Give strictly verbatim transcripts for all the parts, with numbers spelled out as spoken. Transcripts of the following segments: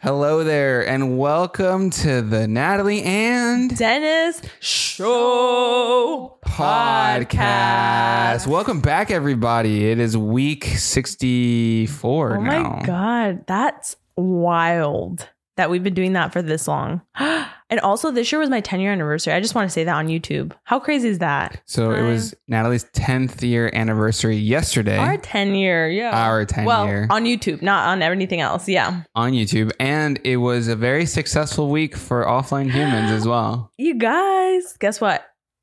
Hello there, and welcome to the Natalie and Dennis Show podcast. podcast. Welcome back, everybody. It is week sixty-four oh now. my God, that's wild that we've been doing that for this long. And also, this year was my ten year anniversary. I just want to say that on YouTube. How crazy is that? So Time. it was Natalie's tenth year anniversary yesterday. Our ten year, yeah. Our ten well, year. on YouTube, not on anything else. Yeah. On YouTube. And it was a very successful week for Offline Humans as well. You guys, guess what?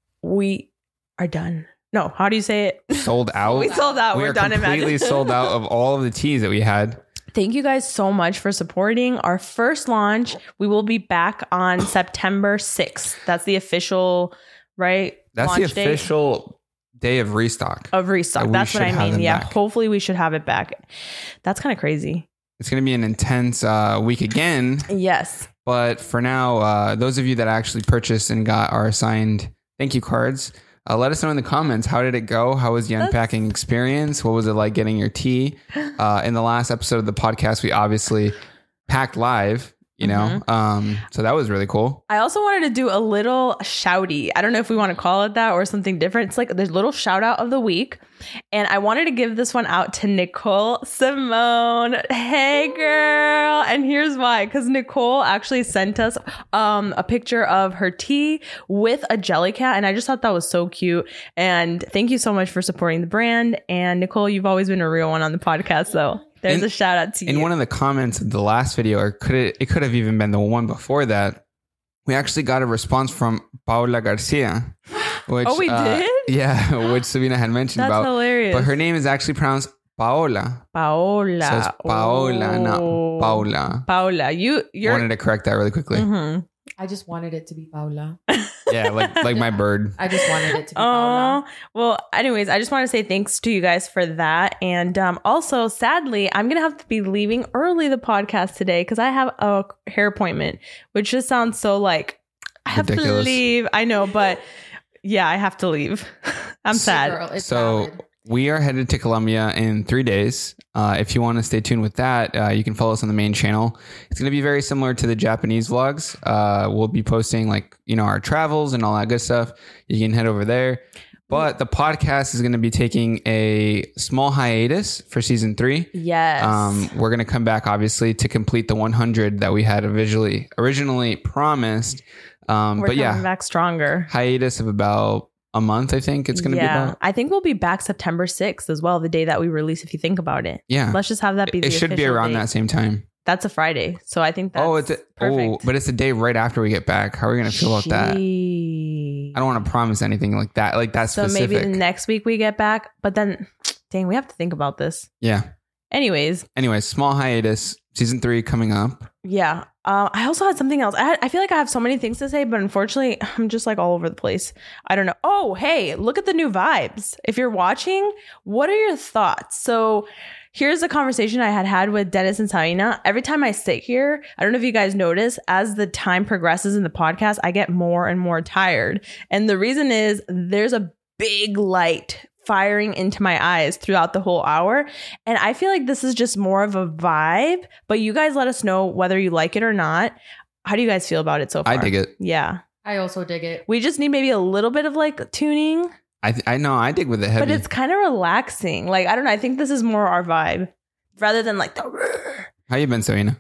We are done. No, how do you say it? Sold out. We sold out. We We're are done. completely Imagine. sold out of all of the teas that we had. Thank you guys so much for supporting our first launch. We will be back on September sixth. That's the official, right? That's launch the official day of restock. Of restock. That we That's what should I have mean. them Yeah. back. Hopefully we should have it back. That's kind of crazy. It's going to be an intense uh, week again. Yes. But for now, uh, those of you that actually purchased and got our signed thank you cards, uh, let us know in the comments. How did it go? How was the That's- unpacking experience? What was it like getting your tea? Uh, in the last episode of the podcast, we obviously packed live, you know, Mhm. um, so that was really cool. I also wanted to do a little shouty. I don't know if we want to call it that or something different. It's like the little shout out of the week. And I wanted to give this one out to Nicole Simone. Hey, girl. And here's why. Because Nicole actually sent us um, a picture of her tea with a Jellycat. And I just thought that was so cute. And thank you so much for supporting the brand. And Nicole, you've always been a real one on the podcast. So there's In- a shout out to you. In one of the comments of the last video, or could it, it could have even been the one before that, we actually got a response from Paula Garcia. Which, Oh, we uh, did? Yeah, which Sabina had mentioned That's about. hilarious. But her name is actually pronounced Paola. Paola. So it's Paola, not Oh. Paula. Paola, you I you're wanted to correct that really quickly. Mhm. I just wanted it to be Paula. Yeah, like like my bird. I just wanted it to be Oh, Paula. well, anyways, I just want to say thanks to you guys for that. And um, also, sadly, I'm going to have to be leaving early the podcast today because I have a hair appointment, which just sounds so like I have Ridiculous. to leave. I know, but yeah, I have to leave. I'm sad. Girl, it's So valid. we are headed to Colombia in three days. Uh, if you want to stay tuned with that, uh, you can follow us on the main channel. It's going to be very similar to the Japanese vlogs. Uh, we'll be posting like, you know, our travels and all that good stuff. You can head over there. But the podcast is going to be taking a small hiatus for season three. Yes. Um, we're going to come back, obviously, to complete the one hundred that we had originally, originally promised. Um, We're but coming yeah, back stronger. hiatus of about a month, I think it's going to yeah, be about. I think we'll be back September sixth as well, the day that we release, if you think about it. Yeah. Let's just have that be the It should be official around date. that same time. That's a Friday. So I think that's oh, it's a, oh, perfect. but it's a day right after we get back. How are we going to feel about that? Gee. I don't want to promise anything like that. Like that So specific. maybe the next week we get back. But then, dang, we have to think about this. yeah. Anyways, Anyways, small hiatus. Season three coming up. yeah. Uh, I also had something else. I, had, I feel like I have so many things to say, but unfortunately, I'm just like all over the place. I don't know. Oh, hey, look at the new vibes. If you're watching, what are your thoughts? So here's a conversation I had had with Dennis and Saina. Every time I sit here, I don't know if you guys notice, as the time progresses in the podcast, I get more and more tired. And the reason is there's a big light firing into my eyes throughout the whole hour. And I feel like this is just more of a vibe, but you guys let us know whether you like it or not. How do you guys feel about it so far? I dig it. Yeah. I also dig it. We just need maybe a little bit of like tuning, I th- I know. I dig with it heavy. but it's kind of relaxing. Like, I don't know. I think this is more our vibe rather than like the. How you been, Serena?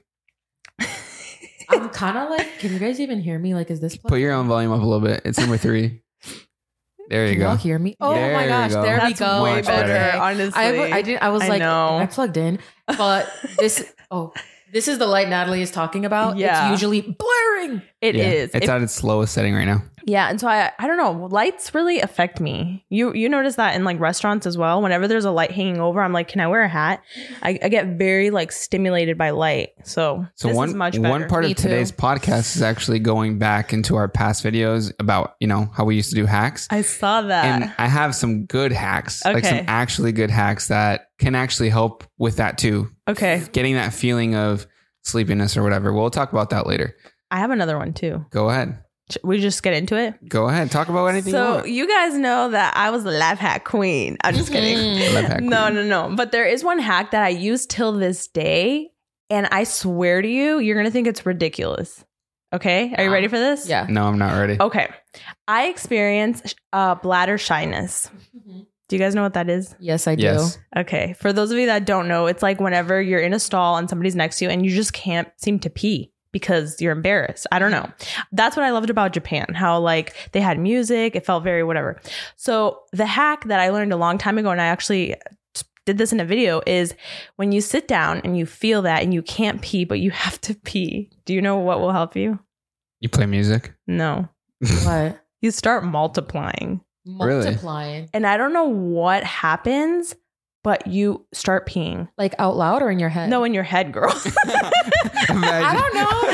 I'm kind of like, can you guys even hear me? Like, is this Put your own volume up a little bit. It's number three. There you Can y'all go. hear me? Oh There my you gosh, go. there That's we go. way Much better, better. honestly. I, I didn't. I was I like, know. I plugged in, but this. Oh, this is the light Natalie is talking about. Yeah. It's usually blurring. It Yeah, is. It's It- at its slowest setting right now. Yeah, and so I I don't know, lights really affect me. You you notice that in like restaurants as well. Whenever there's a light hanging over, I'm like, can I wear a hat? I, I get very like stimulated by light. So, So this one is much better. one part Me of too. today's podcast is actually going back into our past videos about, you know, how we used to do hacks. I saw that. And I have some good hacks, like Okay. some actually good hacks that can actually help with that too. Okay, Getting that feeling of sleepiness or whatever. We'll talk about that later. I have another one too. Go ahead. Should we just get into it? Go ahead. Talk about anything you So want. you guys know that I was the life hack queen. I'm just kidding. Life hack No, queen. no, no. But there is one hack that I use till this day. And I swear to you, you're going to think it's ridiculous. Okay. Are you ready for this? Yeah. No, I'm not ready. Okay. I experience uh, bladder shyness. Do you guys know what that is? Yes, I do. Yes. Okay. For those of you that don't know, it's like whenever you're in a stall and somebody's next to you and you just can't seem to pee because you're embarrassed. I don't know. That's what I loved about Japan, how like they had music. It felt very whatever. So the hack that I learned a long time ago, and I actually did this in a video, is when you sit down and you feel that and you can't pee, but you have to pee. Do you know what will help you? You play music? No. What? You start multiplying. Really? Multiplying. And I don't know what happens, but you start peeing. Like out loud or in your head? No, in your head, girl. I don't know.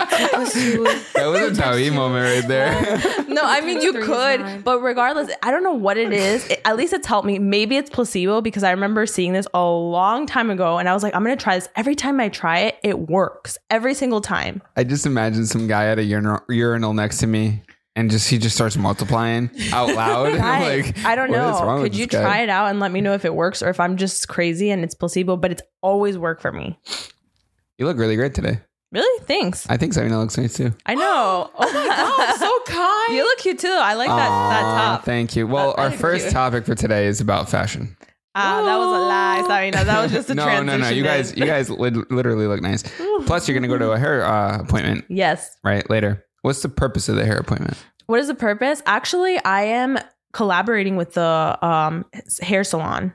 Like, That was a Tawi moment right there. No, I mean, you Three is could, nine. but regardless, I don't know what it is. It- at least it's helped me. Maybe it's placebo because I remember seeing this a long time ago and I was like, I'm going to try this. Every time I try it, it works every single time. I just imagine some guy at a urinal, urinal next to me and just he just starts multiplying out loud. And I'm Guys, like, I don't what is know. wrong with Could you this guy? try it out and let me know if it works or if I'm just crazy and it's placebo, but it's always worked for me. You look really great today. Really? Thanks. I think Sabina looks nice too. I know. oh my God, so kind. You look cute too. I like that, that Aw, top. Thank you. Well, That- our that is first cute. topic for today is about fashion. Ah, that was a lie. Sorry, no, that was just a no, transition. no, no. You in. guys, you guys lit- literally look nice. Plus, you're gonna go to a hair uh, appointment, Yes. right? Later. What's the purpose of the hair appointment? What is the purpose? Actually, I am collaborating with the um hair salon.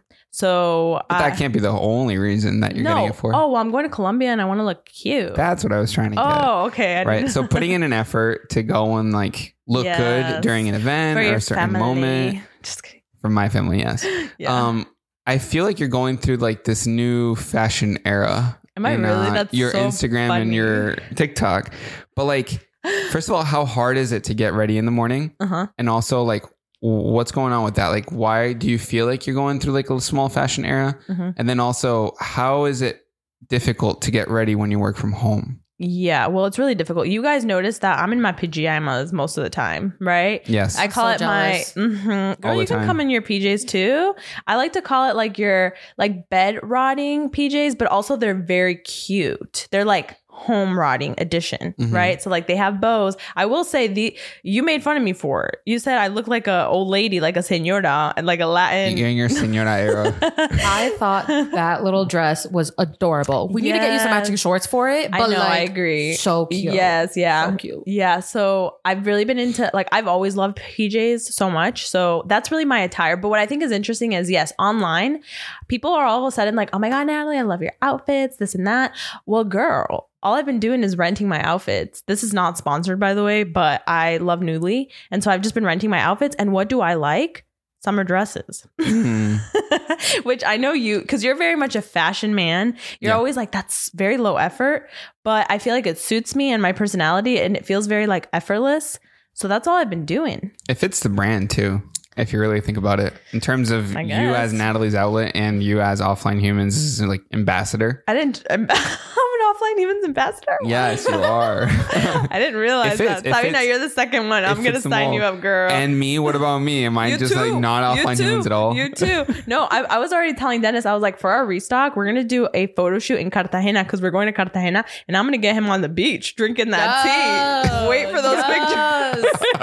So But I- that can't be the only reason that you're no. getting it for. Oh, well, I'm going to Colombia and I want to look cute. That's what I was trying to get. oh, okay. I Right. didn't- So putting in an effort to go and like look Yes. good during an event for or your a certain family. moment. Just kidding. For my family, yes. Yeah. Um, I feel like you're going through like this new fashion era. Am I in, really? uh, That's your so Instagram and funny. your TikTok. But like, first of all, how hard is it to get ready in the morning? Uh-huh. And also like, what's going on with that? Like, why do you feel like you're going through like a small fashion era? Mhm. And then also, how is it difficult to get ready when you work from home? Yeah, well, it's really difficult. You guys notice that I'm in my pajamas most of the time, right? Yes. I call so it jealous. my mhm. Girl, All the you can time. come in your P Js too. I like to call it like your like bed rotting P Js, but also they're very cute. They're like home rotting edition, Mhm. right? So like they have bows. I will say the you made fun of me for it. You said I look like a old lady, like a señora, and like a Latin. You're in your senora era. I thought that little dress was adorable. We need to get you some Yes. matching shorts for it. I But know, like, I agree. So cute. Yes, yeah. So cute. Yeah, so I've really been into like I've always loved P Js so much. So that's really my attire. But what I think is interesting is yes, online, people are all of a sudden like, "Oh my god, Natalie, I love your outfits, this and that." Well, girl, all I've been doing is renting my outfits. This is not sponsored, by the way, but I love Nuuly, and so I've just been renting my outfits. And what do I like? Summer dresses. Hmm. Which I know you, because you're very much a fashion man. You're Yeah. always like, that's very low effort, but I feel like it suits me and my personality and it feels very like effortless. So that's all I've been doing. It fits the brand too, if you really think about it. In terms of I you guess. as Natalie's Outlet and you as Offline Humans as like ambassador. I didn't, I'm, I'm an Offline Humans ambassador. Yes, you are. I didn't realize It fits- that. it Sabina, fits- you're the second one. it I'm going to fits them sign all. you up, girl. And me, what about me? Am I You just like too. not You Offline too. Humans at all? You too. No, I, I was already telling Dennis, I was like, for our restock, we're going to do a photo shoot in Cartagena because we're going to Cartagena and I'm going to get him on the beach drinking that tea. Wait for those Yes.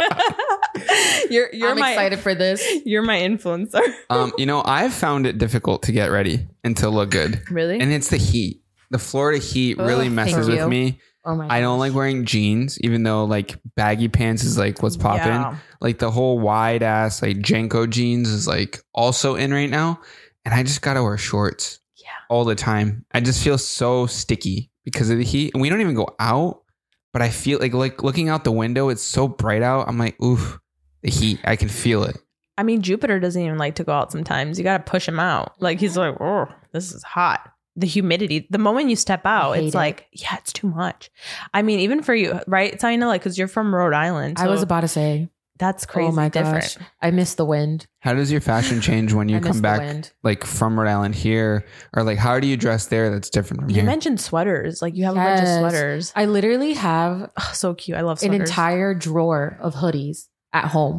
pictures. you're you're I'm my excited for this. You're my influencer. Um, you know, I've found it difficult to get ready and to look good. Really? And it's the heat. The Florida heat really Ugh, messes thank with you. me. Oh my I don't gosh. like wearing jeans, even though like baggy pants is like what's popping. Yeah. Like the whole wide ass like Jenko jeans is like also in right now. And I just gotta wear shorts Yeah. all the time. I just feel so sticky because of the heat. And we don't even go out, but I feel like like looking out the window, it's so bright out. I'm like, oof, the heat. I can feel it. I mean, Jupiter doesn't even like to go out sometimes. You got to push him out. Like he's like, oh, this is hot. The humidity. The moment you step out, I hate it's it. like, yeah, it's too much. I mean, even for you, right, Taina? Like, because you're from Rhode Island. I was so about to say, that's crazy oh my different. gosh, I miss the wind. How does your fashion change when you I miss come the back wind. like from Rhode Island here? Or like how do you dress there that's different from You here? mentioned sweaters. Like you have a bunch of Yes. sweaters. I literally have Oh, so cute. I love an sweaters. entire drawer of hoodies at home.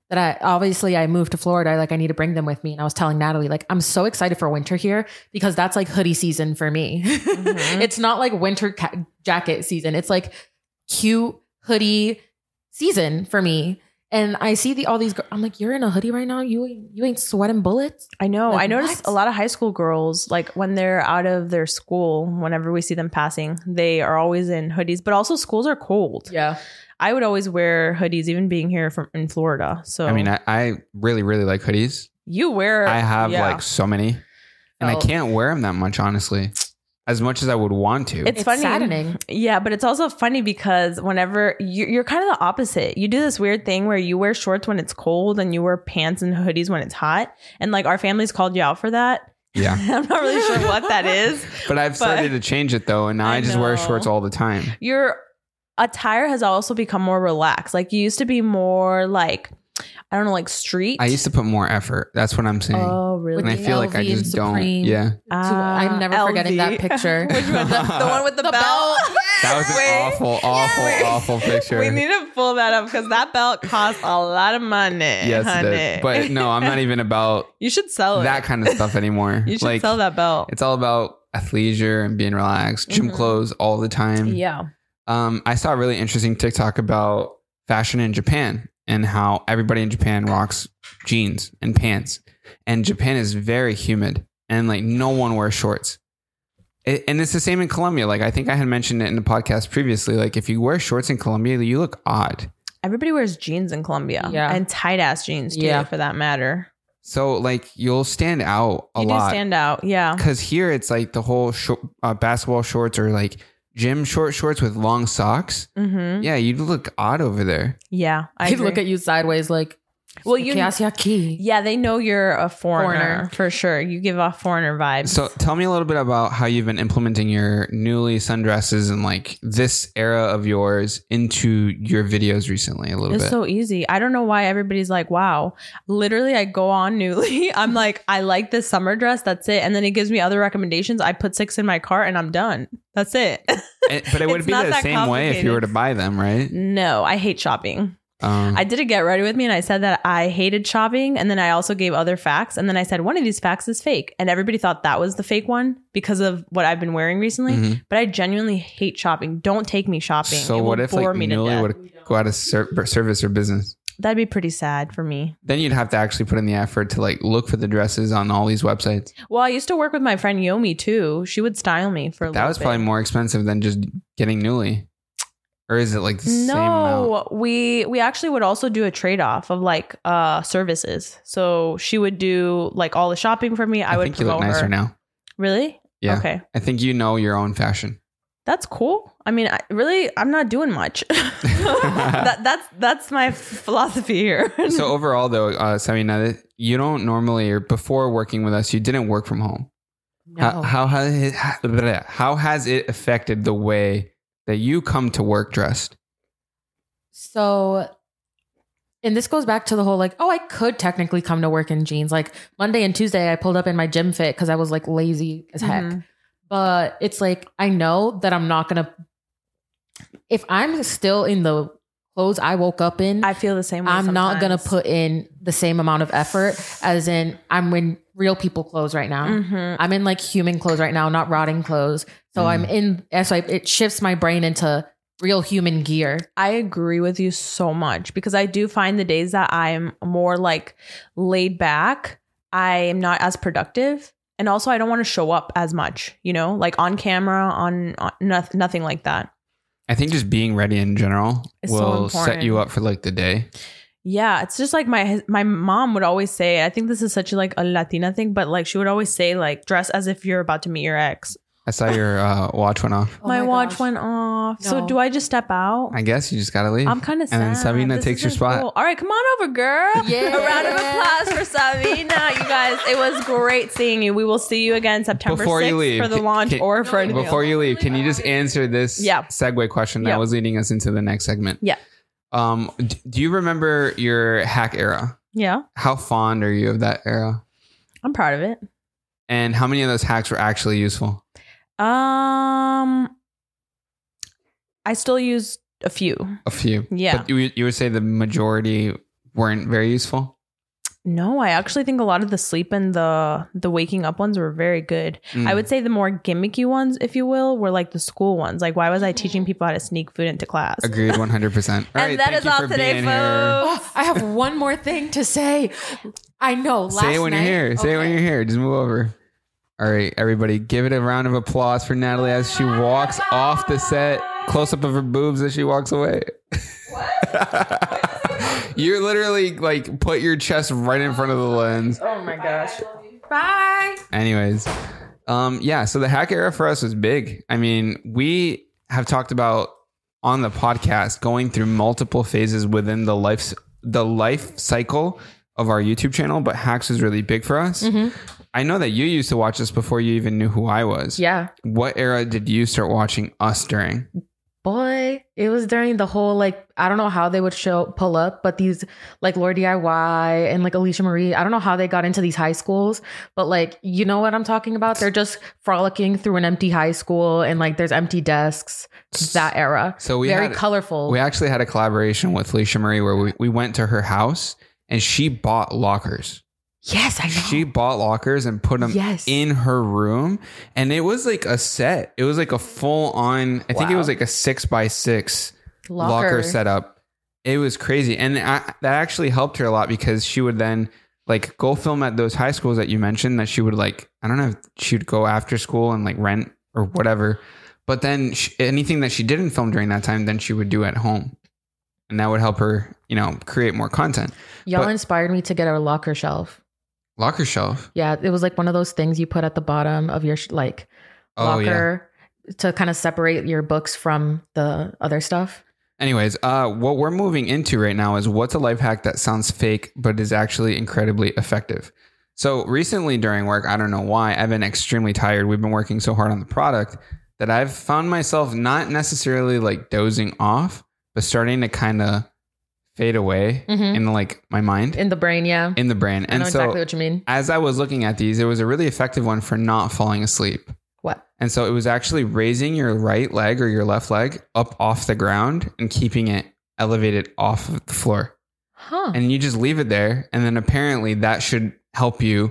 that I obviously I moved to Florida. Like I need to bring them with me. And I was telling Natalie, like, I'm so excited for winter here because that's like hoodie season for me. Mm-hmm. It's not like winter ca- jacket season. It's like cute hoodie season for me. And I see the all these. I'm like, you're in a hoodie right now. You ain't, you ain't sweating bullets. I know. Like, I noticed what? a lot of high school girls, like when they're out of their school, whenever we see them passing, they are always in hoodies. But also, schools are cold. Yeah, I would always wear hoodies, even being here from in Florida. So I mean, I, I really, really like hoodies. you wear. I have yeah. like so many, and Oh. I can't wear them that much, honestly, as much as I would want to. It's, it's funny. saddening. Yeah, but it's also funny because whenever you're, you're kind of the opposite. You do this weird thing where you wear shorts when it's cold and you wear pants and hoodies when it's hot. And like our family's called you out for that. Yeah. I'm not really sure what that is. But I've started to change it though, and now I, I just wear know. shorts all the time. Your attire has also become more relaxed. Like you used to be more like, I don't know, like street. I used to put more effort. That's what I'm saying. Oh, really? and I feel like I L V and just don't. Supreme. Yeah. Ah, I'm never forgetting L V. that picture. Which one? The, the one with the, The belt? belt. That was an Wait. awful, awful, Wait. awful picture. We need to pull that up because that belt costs a lot of money. yes, honey. it did. But no, I'm not even about you should sell it. that kind of stuff anymore. You should like, sell that belt. It's all about athleisure and being relaxed, gym Mhm. clothes all the time. Yeah. Um, I saw a really interesting TikTok about fashion in Japan and how everybody in Japan rocks jeans and pants. And Japan is very humid and like no one wears shorts. It, and it's the same in Colombia. Like I think I had mentioned it in the podcast previously. Like if you wear shorts in Colombia, you look odd. Everybody wears jeans in Colombia. Yeah. And tight ass jeans too, Yeah. for that matter. So like you'll stand out a you lot. do stand out. Yeah. Because here it's like the whole short, uh, basketball shorts or like gym short shorts with long socks. Mm-hmm. Yeah, you look odd over there. Yeah. I I agree. look at you sideways like, Well, you- ¿Qué hace aquí? Yeah, they know you're a foreigner, Foreigner. for sure. You give off foreigner vibes. So tell me a little bit about how you've been implementing your Newly sundresses and like this era of yours into your videos recently a little it's bit. so easy. I don't know why everybody's like, wow. Literally, I go on Newly. I'm like, I like this summer dress. That's it. And then it gives me other recommendations. I put six in my cart and I'm done. That's it. And- but it would It's be not the that same way if you were to complicated. buy them, right? No, I hate shopping. Um, I did a get ready with me and I said that I hated shopping. And then I also gave other facts. And then I said, one of these facts is fake. And everybody thought that was the fake one because of what I've been wearing recently. Mhm. But I genuinely hate shopping. Don't take me shopping. so It what will if bore like me to Newly death. would go out of ser- service or business? That'd be pretty sad for me. Then you'd have to actually put in the effort to like look for the dresses on all these websites. Well, I used to work with my friend Yomi too. She would style me for a That little was bit. probably more expensive than just getting Newly. Or is it like the same amount? No, we we actually would also do a trade off of like uh services. So she would do like all the shopping for me. I, I would think you look promote nicer her. now. Really? Yeah. Okay, I think you know your own fashion. that's cool. I mean, I, really, I'm not doing much. that that's that's my philosophy here. So overall, though, uh, Sabina, you don't normally, or before working with us, you didn't work from home. No. How, how has it, how has it affected the way that you come to work dressed? So, and this goes back to the whole like, oh, I could technically come to work in jeans. Like Monday and Tuesday, I pulled up in my gym fit because I was like lazy as heck. Mhm. But it's like, I know that I'm not going to, if I'm still in the clothes I woke up in, I feel the same way. I'm not going to sometimes. put in the same amount of effort as in I'm in real people clothes right now. Mhm. I'm in like human clothes right now, not rotting clothes. So Mm. I'm in, so I, it shifts my brain into real human gear. I agree with you so much because I do find the days that I'm more like laid back, I am not as productive. And also, I don't want to show up as much, you know, like on camera, on, on noth- nothing like that. I think just being ready in general It's so will set important. you up for like the day. Yeah, it's just like my my mom would always say. I think this is such a, like a Latina thing, but like she would always say like dress as if you're about to meet your ex. I saw your uh, watch went off. Oh my, watch gosh. went off. So No. do I just step out? I guess you just gotta leave. I'm kind of sad. And then Sabina This takes your isn't spot. cool. All right, come on over, girl. Yeah. A round of applause for Sabina. You guys, it was great seeing you. We will see you again September Before you sixth leave, for the can- launch can- or for anything Before else. you leave, can you just answer this Yeah. segue question that Yeah. was leading us into the next segment? Yeah. Um, d- do you remember your hack era? Yeah, How fond are you of that era? I'm proud of it. And how many of those hacks were actually useful? Um, I still use a few. A few. Yeah. But you, you would say the majority weren't very useful? No, I actually think a lot of the sleep and the the waking up ones were very good. Mm. I would say the more gimmicky ones, if you will, were like the school ones. Like, why was I teaching people how to sneak food into class? Agreed, one hundred percent. All And right, that thank is you all for today, being folks. here. Oh, I have one more thing to say. I know. Last Say it when night, you're here. Say it when okay. you're here. Just move over. All right, everybody, give it a round of applause for Natalie as she walks off the set. Close up of her boobs as she walks away. You're literally like put your chest right in front of the lens. Oh my gosh. Bye. Anyways, um, yeah. So the hack era for us was big. I mean, we have talked about on the podcast going through multiple phases within the life the life cycle of our YouTube channel, but hacks was really big for us. Mm-hmm. I know that you used to watch this before you even knew who I was. Yeah. What era did you start watching us during? Boy, it was during the whole, like, I don't know how they would show pull up, but these like Lord D I Y and like Alicia Marie, I don't know how they got into these high schools, but like, you know what I'm talking about? They're just frolicking through an empty high school and like there's empty desks. That era. So we very had, colorful. We actually had a collaboration with Alicia Marie where we, we went to her house and she bought lockers. Yes, I know. She bought lockers and put them Yes. in her room. And it was like a set. It was like a full on, I think it Wow. was like a six by six Locker. locker setup. It was crazy. And I, that actually helped her a lot because she would then like go film at those high schools that you mentioned that she would like, I don't know if she would go after school and like rent or whatever. But then she, anything that she didn't film during that time, then she would do at home. And that would help her, you know, create more content. Y'all But- inspired me to get a locker shelf. Locker shelf. Yeah, it was like one of those things you put at the bottom of your sh- like Oh, yeah. locker to kind of separate your books from the other stuff. Anyways, uh, what we're moving into right now is what's a life hack that sounds fake, but is actually incredibly effective. So recently during work, I don't know why, I've been extremely tired. We've been working so hard on the product that I've found myself not necessarily like dozing off, but starting to kind of fade away Mhm. in like my mind, In the brain, yeah. in the brain. I know And so exactly what you mean. as I was looking at these, it was a really effective one for not falling asleep. What? And so it was actually raising your right leg or your left leg up off the ground and keeping it elevated off of the floor. Huh. And you just leave it there. And then apparently that should help you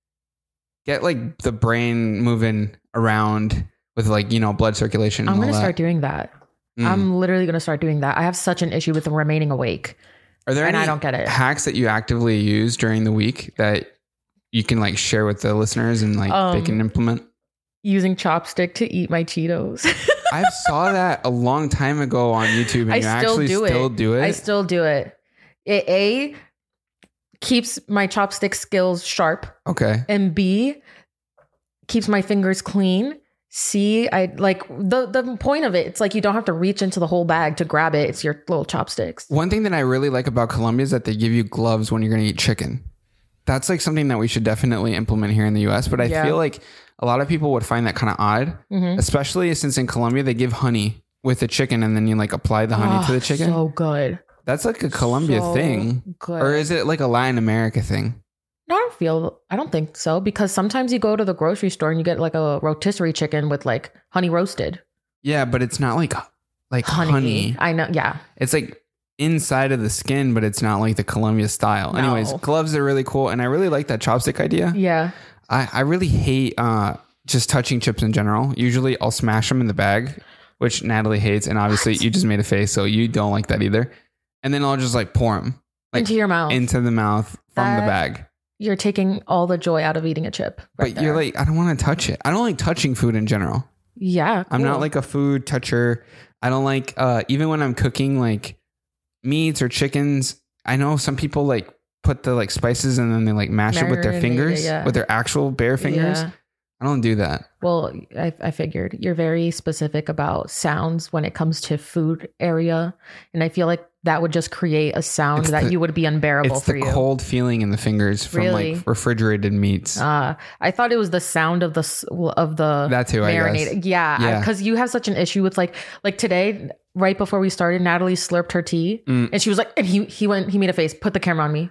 get like the brain moving around with like, you know, blood circulation. I'm and going to all that. start doing that. Mm. I'm literally going to start doing that. I have such an issue with remaining awake. Are there and any I don't get it. hacks that you actively use during the week that you can like share with the listeners and like they Um, can implement? Using chopstick to eat my Cheetos. I saw that a long time ago on YouTube and I you still actually do still it. do it. I still do it. It A, keeps my chopstick skills sharp. okay. And B, keeps my fingers clean. C, I like the the point of it. It's like you don't have to reach into the whole bag to grab it. It's your little chopsticks. One thing that I really like about Colombia is that they give you gloves when you're going to eat chicken. That's like something that we should definitely implement here in the U S. But I Yeah. feel like a lot of people would find that kind of odd, Mhm. especially since in Colombia they give honey with the chicken and then you like apply the honey to the Oh, chicken. So good. That's like a Colombia So thing. good. Or is it like a Latin America thing? I don't feel. I don't think so because sometimes you go to the grocery store and you get like a rotisserie chicken with like honey roasted Yeah, but it's not like like honey. honey. I know. Yeah. It's like inside of the skin, but it's not like the Colombia style. No. Anyways, gloves are really cool. And I really like that chopstick idea. Yeah. I, I really hate uh, just touching chips in general. Usually I'll smash them in the bag, which Natalie hates. And obviously What? you just made a face, so you don't like that either. And then I'll just like pour them like Into your mouth. into the mouth from the That- bag. You're taking all the joy out of eating a chip. right But you're there. like, I don't want to touch it. I don't like touching food in general. yeah. I'm not cool. like a food toucher. I don't like, uh, even when I'm cooking like meats or chickens, I know some people like put the like spices and then they like mash it with their Marinate it, fingers, yeah. with their actual bare fingers. Yeah. I don't do that. Well, I, I figured you're very specific about sounds when it comes to food area. And I feel like that would just create a sound It's that the- you would be unbearable It's for the you. cold feeling in the fingers from Really? like refrigerated meats. Uh, I thought it was the sound of the s- of the That too, I guess. marinated. Yeah, Yeah. because you have such an issue with like like today. Right before we started, Natalie slurped her tea, Mm. and she was like, and he he went he made a face, put the camera on me.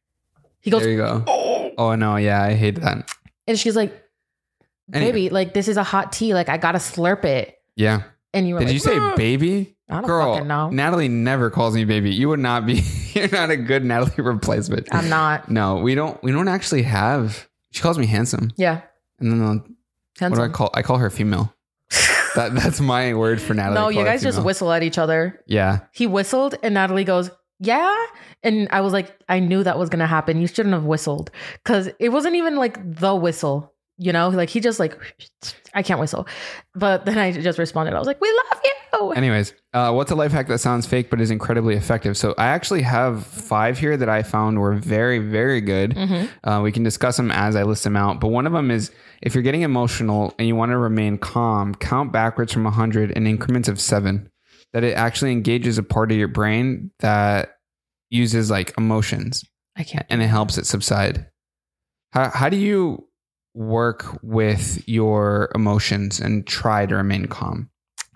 He goes, There you go. Oh no, yeah, I hate that. and she's like, Anyway. baby, like this is a hot tea, like I gotta slurp it. Yeah. And you were Did like, you say "Mm." baby? I don't Girl, fucking know. Natalie never calls me baby. You would not be You're not a good Natalie replacement. I'm not. No, we don't. We don't actually have. She calls me handsome, Yeah. and then uh, what Handsome. do I call? I call her female. That that's my word for Natalie. No, I you call her guys just female. whistle at each other. Yeah. He whistled and Natalie goes, yeah. And I was like, I knew that was going to happen. You shouldn't have whistled because it wasn't even like the whistle, you know, like he just like, I can't whistle. But then I just responded. I was like, we love you. Anyways, uh, what's a life hack that sounds fake but is incredibly effective? So I actually have five here that I found were very, very good. Mm-hmm. Uh, we can discuss them as I list them out. But one of them is if you're getting emotional and you want to remain calm, count backwards from one hundred in increments of seven. That it actually engages a part of your brain that uses like emotions I can't. and it helps it subside. How how do you work with your emotions and try to remain calm?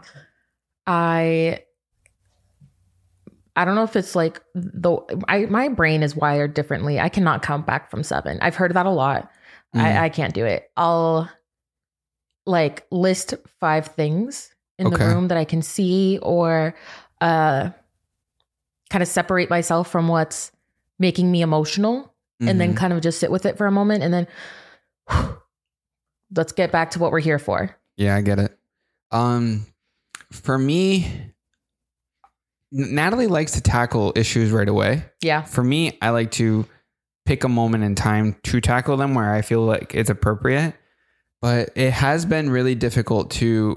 I I don't know if it's like the I my brain is wired differently. I cannot count back from seven. I've heard that a lot. Mm. I, I can't do it. I'll like list five things in Okay. the room that I can see or uh kind of separate myself from what's making me emotional and then Mhm. kind of just sit with it for a moment and then let's get back to what we're here for. Yeah, I get it. Um, for me, N- Natalie likes to tackle issues right away. Yeah. For me, I like to pick a moment in time to tackle them where I feel like it's appropriate. But it has been really difficult to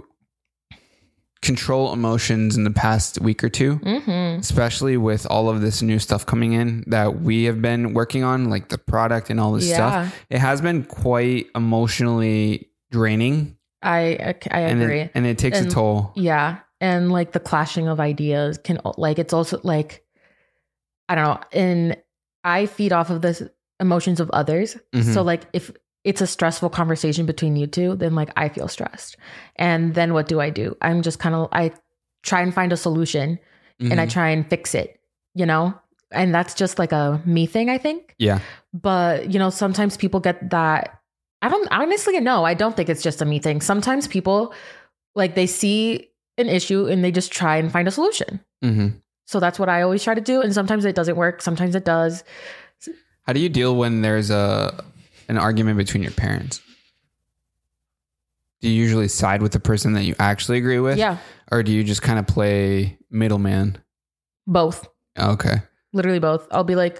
control emotions in the past week or two, Mm-hmm. especially with all of this new stuff coming in that we have been working on, like the product and all this Yeah. stuff. It has been quite emotionally draining. I I And agree. it, and it takes a And- toll. Yeah. And like the clashing of ideas can like, it's also like, I don't know. And I feed off of the emotions of others. Mhm. So like if it's a stressful conversation between you two, then like I feel stressed. And then what do I do? I'm just kind of, I try and find a solution and I Mhm. try and fix it, you know? And that's just like a me thing, I think. Yeah. But, you know, sometimes people get that. I don't honestly, no, I don't think it's just a me thing. Sometimes people like they see an issue and they just try and find a solution. Mhm. So that's what I always try to do. And sometimes it doesn't work. Sometimes it does. How do you deal when there's a an argument between your parents? Do you usually side with the person that you actually agree with? Yeah, Or do you just kind of play middleman? both. Okay. Literally both. I'll be like,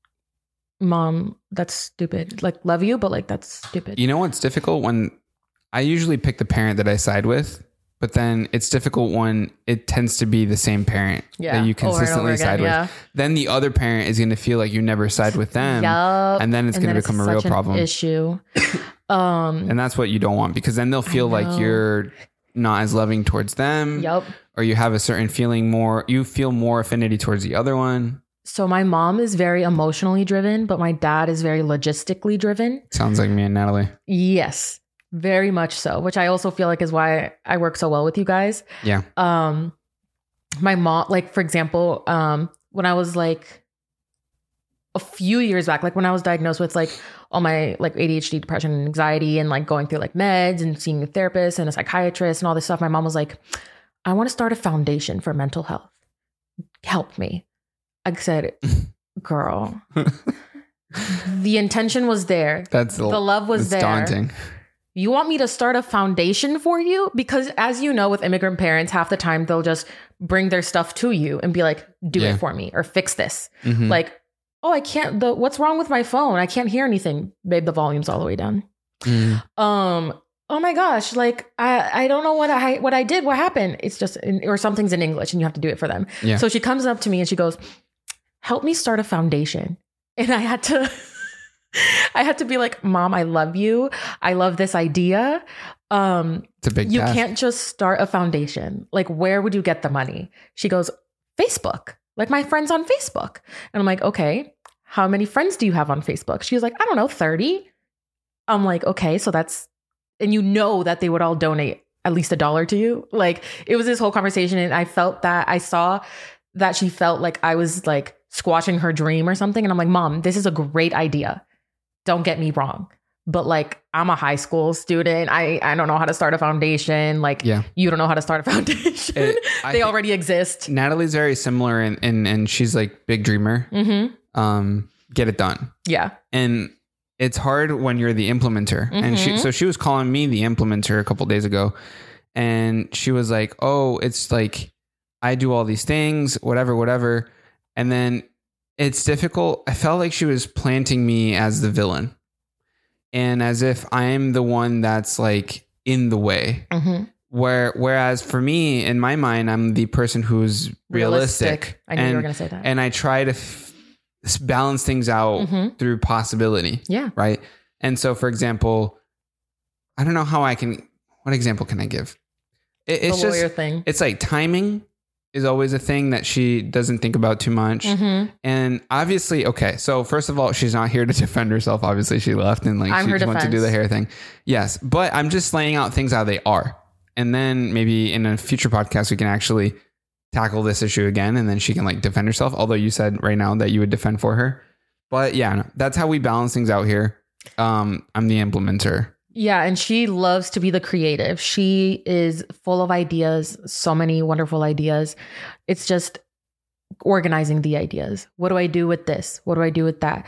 Mom, that's stupid. Like, love you, but like, that's stupid. You know what's difficult? When I usually pick the parent that I side with, but then it's difficult when it tends to be the same parent Yeah. that you Over and over consistently again, side yeah. with. Then the other parent is going to feel like you never side with them. Yup. And then it's going to become a real such an problem. issue. Um, And that's what you don't want, because then they'll feel know. like you're not as loving towards them. yup. Or you have a certain feeling more, you feel more affinity towards the other one. So my mom is very emotionally driven, but my dad is very logistically driven. Sounds like me and Natalie. Yes, very much so, which I also feel like is why I work so well with you guys. Yeah. Um, my mom, like, for example, um, when I was like a few years back, like when I was diagnosed with like all my like A D H D, depression, and anxiety, and like going through like meds and seeing a therapist and a psychiatrist and all this stuff, my mom was like, I want to start a foundation for mental health. Help me. I said, girl, the intention was there. That's The love was it's there. daunting. You want me to start a foundation for you? Because as you know, with immigrant parents, half the time they'll just bring their stuff to you and be like, do Yeah. it for me or fix this. Mhm. Like, oh, I can't, the what's wrong with my phone? I can't hear anything. Babe, the volume's all the way down. Mhm. Um, oh my gosh, like I, I don't know what I what I did, what happened. It's just in, or something's in English and you have to do it for them. Yeah. So she comes up to me and she goes, help me start a foundation. And I had to I had to be like, Mom, I love you. I love this idea. Um, It's a big you task. can't just start a foundation. Like, where would you get the money? She goes, Facebook, like my friends on Facebook. And I'm like, okay, how many friends do you have on Facebook? She was like, I don't know, thirty. I'm like, okay, so that's, and you know that they would all donate at least a dollar to you. Like, it was this whole conversation. And I felt that I saw that she felt like I was like squashing her dream or something. And I'm like, Mom, this is a great idea. Don't get me wrong. but like I'm a high school student. I, I don't know how to start a foundation. Like Yeah. you don't know how to start a foundation. It- I they thi- already exist. Natalie's very similar, and and and she's like big dreamer. Mm-hmm. Um, get it done. Yeah. And it's hard when you're the implementer. And she, Mhm. so she was calling me the implementer a couple days ago, and she was like, "Oh, it's like I do all these things, whatever, whatever." And then it's difficult. I felt like she was planting me as the villain, and as if I'm the one that's like in the way. Mm-hmm. Where, whereas for me, in my mind, I'm the person who's realistic. I knew and, you were going to say that. and I try to f- balance things out Mhm. through possibility. Yeah. Right. And so, for example, I don't know how I can, what example can I give? It, it's the lawyer just, thing. it's like timing is always a thing that she doesn't think about too much. Mm-hmm. And obviously, okay. So first of all, she's not here to defend herself. Obviously she left and like, I'm she her just went to do defense. the hair thing. Yes. But I'm just laying out things how they are. And then maybe in a future podcast, we can actually tackle this issue again. And then she can like defend herself. Although you said right now that you would defend for her. But yeah, no, that's how we balance things out here. Um, I'm the implementer. Yeah, and she loves to be the creative. She is full of ideas, so many wonderful ideas. It's just organizing the ideas. What do I do with this? What do I do with that?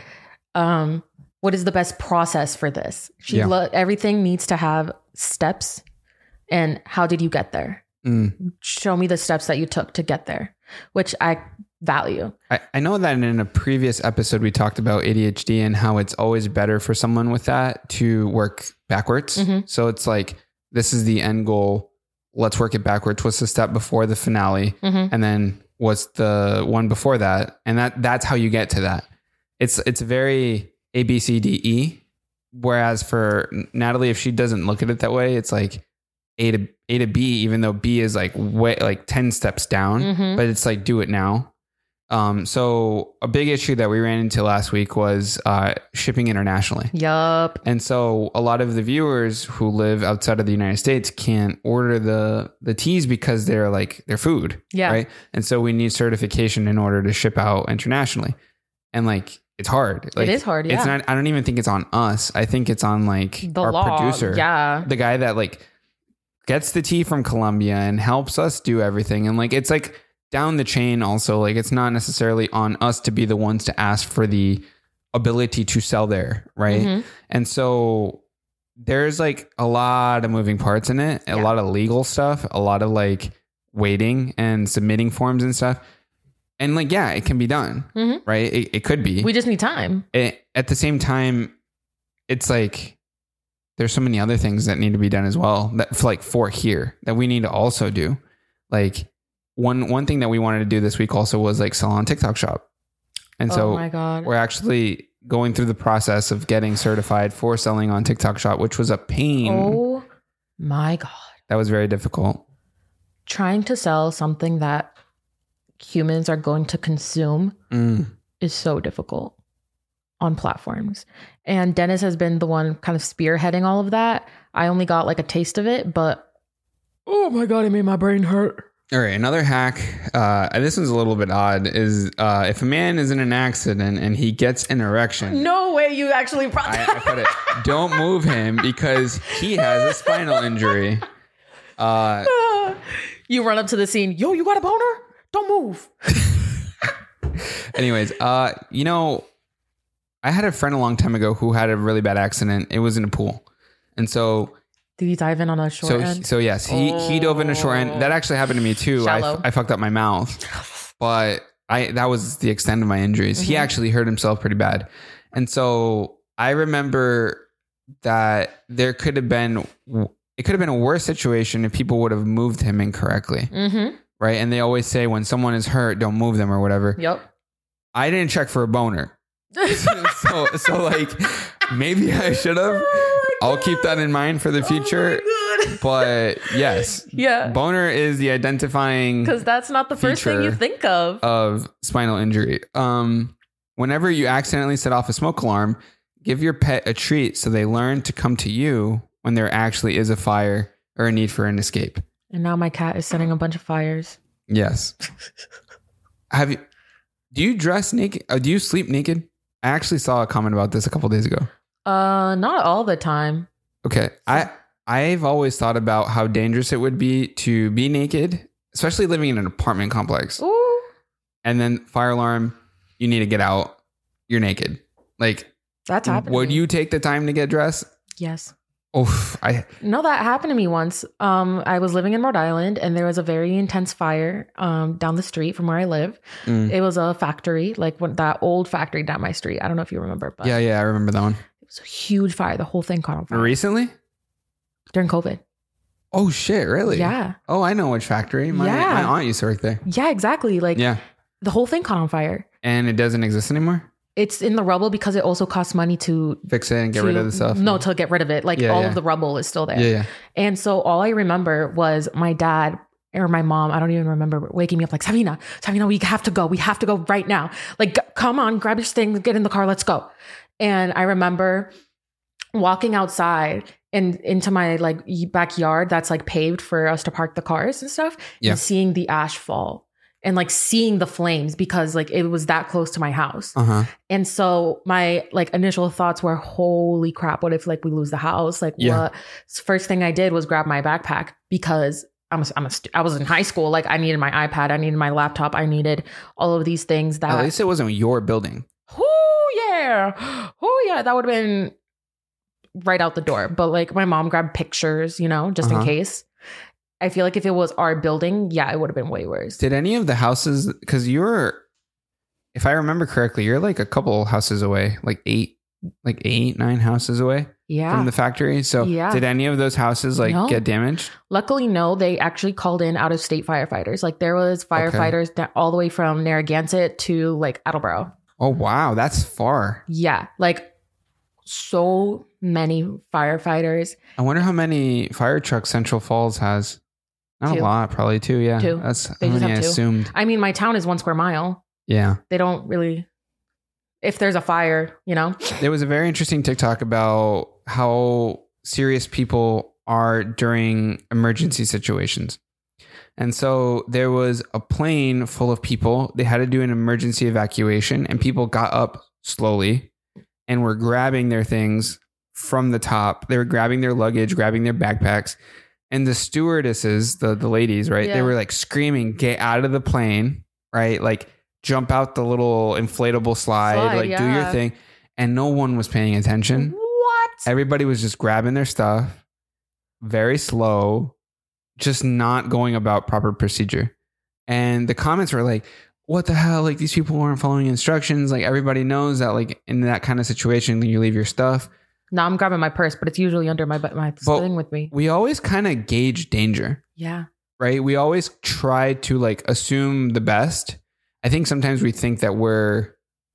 Um, what is the best process for this? She Yeah. lo- everything needs to have steps. And how did you get there? Mm. Show me the steps that you took to get there, which I value. I, I know that in a previous episode, we talked about A D H D and how it's always better for someone with that to work backwards. Mhm. So it's like, this is the end goal. Let's work it backwards. What's the step before the finale? Mm-hmm. And then what's the one before that? And that that's how you get to that. It's, it's very A, B, C, D, E. Whereas for Natalie, if she doesn't look at it that way, it's like A to A to B, even though B is like way, like ten steps down, Mhm. but it's like, do it now. Um, so a big issue that we ran into last week was uh, shipping internationally. Yup. And so a lot of the viewers who live outside of the United States can't order the, the teas because they're like, they're food. Yeah. Right. And so we need certification in order to ship out internationally. And like, it's hard. Like, is hard, It's yeah. not, I don't even think it's on us. I think it's on like The our law. producer. Yeah. The guy that like gets the tea from Colombia and helps us do everything. And like, it's like down the chain also, like it's not necessarily on us to be the ones to ask for the ability to sell there. Right. Mhm. And so there's like a lot of moving parts in it, a Yeah. lot of legal stuff, a lot of like waiting and submitting forms and stuff. And like, yeah, it can be done. Mhm. Right. It, it could be. We just need time. It, at the same time, it's like, there's so many other things that need to be done as well that for like for here that we need to also do. Like one, one thing that we wanted to do this week also was like sell on TikTok shop. And Oh so my God. we're actually going through the process of getting certified for selling on TikTok shop, which was a pain. Oh my God. That was very difficult. Trying to sell something that humans are going to consume Mm. is so difficult on platforms. And Dennis has been the one kind of spearheading all of that. I only got like a taste of it, but oh my God, it made my brain hurt. All right. Another hack. Uh, this one's a little bit odd is, uh, if a man is in an accident and he gets an erection, No way you actually brought I, that. I put it, don't move him because he has a spinal injury. Uh, You run up to the scene. Yo, you got a boner? Don't move. anyways, uh, you know, I had a friend a long time ago who had a really bad accident. It was in a pool. And so, Did he dive in on a short so, end? so yes, he, he dove in a short end. That actually happened to me too. I, Shallow. I fucked up my mouth, but I, that was the extent of my injuries. He Mhm. actually hurt himself pretty bad. And so I remember that there could have been, it could have been a worse situation if people would have moved him incorrectly. Mm-hmm. Right. And they always say when someone is hurt, don't move them or whatever. Yep. I didn't check for a boner. so, so like maybe I should have. I'll keep that in mind for the future. Oh But yes, Yeah. boner is the identifying Because that's not the first thing you Feature. think of. of spinal injury. Um, whenever you accidentally set off a smoke alarm, give your pet a treat so they learn to come to you when there actually is a fire or a need for an escape. And now my cat is setting a bunch of fires. Yes. Have you? Do you dress naked? Uh, do you sleep naked? I actually saw a comment about this a couple days ago. Uh, not all the time. Okay. I I've always thought about how dangerous it would be to be naked, especially living in an apartment complex. Ooh. And then fire alarm, you need to get out. You're naked. Like, That's happened. would to me. you take the time to get dressed? Yes. Oh, I No, that happened to me once. Um, I was living in Rhode Island and there was a very intense fire um, down the street from where I live. mm. It was a factory, like when, that old factory down my street. I don't know if you remember, but yeah, yeah, I remember that one. it was a huge fire. The whole thing caught on fire Recently? during COVID. Oh shit, really? Yeah. Oh, I know which factory. My, Yeah. my aunt used to work there. Yeah, exactly. Like Yeah. the whole thing caught on fire. And it doesn't exist anymore? It's in the rubble because it also costs money to Fix it and get to- rid of the stuff? No, to get rid of it. Like Yeah, all yeah. of the rubble is still there. Yeah, yeah. And so all I remember was my dad or my mom, I don't even remember, waking me up like, Sabina, Sabina, we have to go. We have to go right now. Like, g- come on, grab your things, get in the car, let's go. And I remember walking outside and into my like y- backyard that's like paved for us to park the cars and stuff, Yeah. and seeing the ash fall and like seeing the flames because like it was that close to my house. Uh-huh. And so my like initial thoughts were, holy crap, what if like we lose the house? Like Yeah. what? First thing I did was grab my backpack because I'm a, I'm a, stu- I was in high school. Like I needed my iPad, I needed my laptop, I needed all of these things that. At least it wasn't your building. Oh yeah, oh yeah, that would have been right out the door. But like my mom grabbed pictures, you know, just Uh-huh. in case. I feel like if it was our building, yeah, it would have been way worse. Did any of the houses, because you're, if I remember correctly, you're like a couple houses away, like eight, like eight, nine houses away Yeah. from the factory. So Yeah. did any of those houses like No. get damaged? Luckily, no, they actually called in out of state firefighters. Like there was firefighters da- all the way from Narragansett to like Attleboro. Oh, wow. That's far. Yeah. Like so many firefighters. I wonder how many fire trucks Central Falls has. Not Two. a lot, probably two. Yeah. Two. That's They how just many I have two. assumed. I mean, my town is one square mile. Yeah. They don't really, if there's a fire, you know? There was a very interesting TikTok about how serious people are during emergency situations. And so there was a plane full of people. They had to do an emergency evacuation, and people got up slowly and were grabbing their things from the top. They were grabbing their luggage, grabbing their backpacks. And the stewardesses, the, the ladies, right? They Yeah. were like screaming, get out of the plane, right? Like jump out the little inflatable slide, Slide, like do your yeah. thing. And no one was paying attention. What? Everybody was just grabbing their stuff, very slow, just not going about proper procedure. And the comments were like, what the hell? Like these people weren't following instructions. Like everybody knows that like in that kind of situation, you leave your stuff. No, I'm grabbing my purse, but it's usually under my my But- thing with me. We always kind of gauge danger, Yeah. right? We always try to like assume the best. I think sometimes we think that we're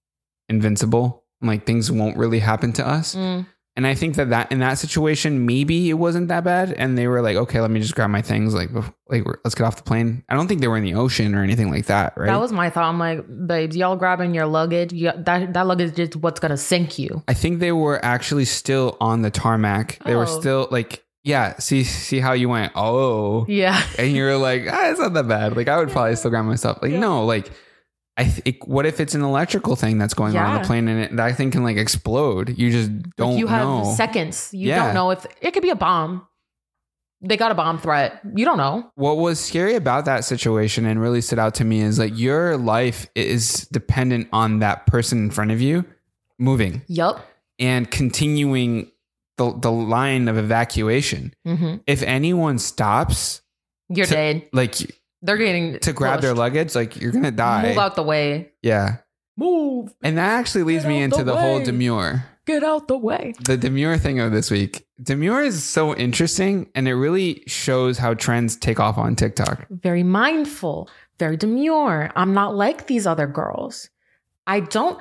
invincible and like things won't really happen to us. Mm. And I think that, that in that situation, maybe it wasn't that bad. And they were like, okay, let me just grab my things. Like, bef- like we're- let's get off the plane. I don't think they were in the ocean or anything like that. Right. That was my thought. I'm like, babes, y'all grabbing your luggage. You, that that luggage is what's gonna sink you. I think they were actually still on the tarmac. They were Oh. still like, yeah, see, see how you went. Oh, Yeah. and you're like, ah, it's not that bad. Like I would probably still grab my stuff. Like, Yeah. no, like I think, what if it's an electrical thing that's going on on Yeah. the plane and it, that thing can like explode? You just don't Like you have know. seconds. You Yeah. don't know if it could be a bomb. They got a bomb threat. You don't know. What was scary about that situation and really stood out to me is like your life is dependent on that person in front of you moving Yup. and continuing the, the line of evacuation. Mm-hmm. If anyone stops, You're To- dead. like They're getting to grab their pushed. luggage, like you're going to die. Move out the way. Yeah. Move. And that actually leads Get me out into the the whole way. demure. Get out the way. The demure thing of this week. Demure is so interesting and it really shows how trends take off on TikTok. Very mindful. Very demure. I'm not like these other girls. I don't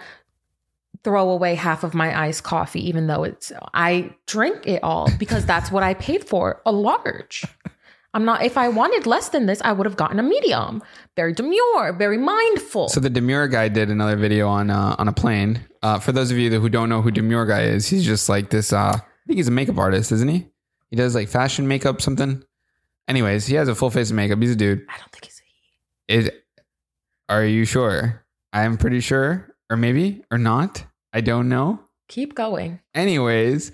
throw away half of my iced coffee, even though it's, I drink it all because that's what I paid for, a large. I'm not, if I wanted less than this, I would have gotten a medium. Very demure, very mindful. So the Demure guy did another video on uh, on a plane. Uh, for those of you who don't know who Demure guy is, he's just like this. Uh, I think he's a makeup artist, isn't he? He does like fashion makeup, something. Anyways, he has a full face of makeup. He's a dude. I don't think he's a he. Is are you sure? I'm pretty sure, or maybe or not. I don't know. Keep going. Anyways,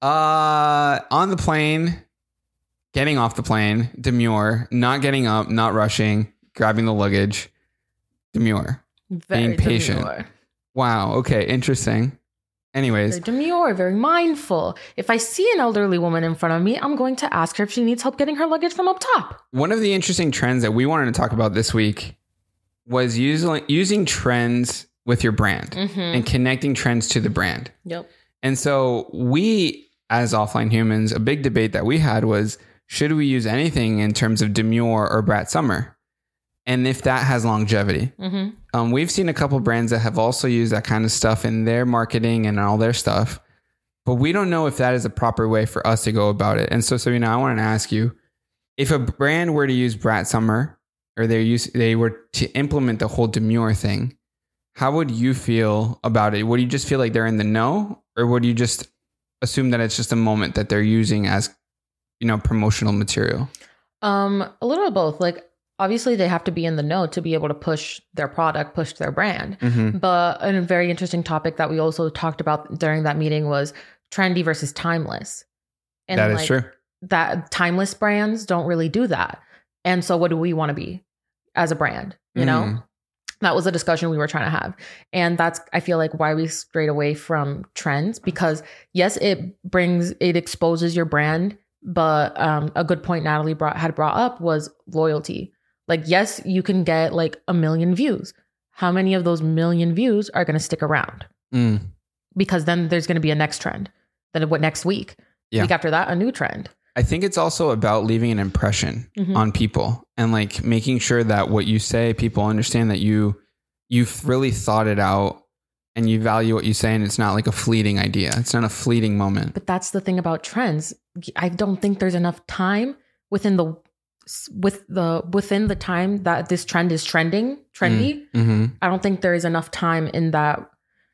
uh, on the plane, getting off the plane, demure, not getting up, not rushing, grabbing the luggage, demure, Very being patient. demure. Wow. Okay. Interesting. Anyways, Very demure, very mindful. If I see an elderly woman in front of me, I'm going to ask her if she needs help getting her luggage from up top. one of the interesting trends that we wanted to talk about this week was using using trends with your brand Mm-hmm. and connecting trends to the brand. Yep. And so we, as Offline Humans, a big debate that we had was, should we use anything in terms of Demure or Brat Summer? And if that has longevity. Mm-hmm. Um, we've seen a couple brands that have also used that kind of stuff in their marketing and all their stuff. But we don't know if that is a proper way for us to go about it. And so, so you know, I wanted to ask you, if a brand were to use Brat Summer, or they use they were to implement the whole Demure thing, how would you feel about it? Would you just feel like they're in the know, or would you just assume that it's just a moment that they're using as, you know, promotional material? Um, a little of both. Like, obviously, they have to be in the know to be able to push their product, push their brand. Mm-hmm. But a very interesting topic that we also talked about during that meeting was trendy versus timeless. And That is like, true. That timeless brands don't really do that. And so, what do we want to be as a brand? You know, Mm. that was a discussion we were trying to have. And that's, I feel like, why we strayed away from trends, because yes, it brings, it exposes your brand. But um, a good point Natalie brought, had brought up was loyalty. Like, yes, you can get like a million views. How many of those million views are going to stick around? Mm. Because then there's going to be a next trend. Then what next week? Yeah. Week after that, a new trend. I think it's also about leaving an impression Mhm. on people and like making sure that what you say, people understand that you, you've really thought it out and you value what you say. And it's not like a fleeting idea. It's not a fleeting moment. But that's the thing about trends. I don't think there's enough time within the with the within the time that this trend is trending, trendy. Mm-hmm. I don't think there is enough time in that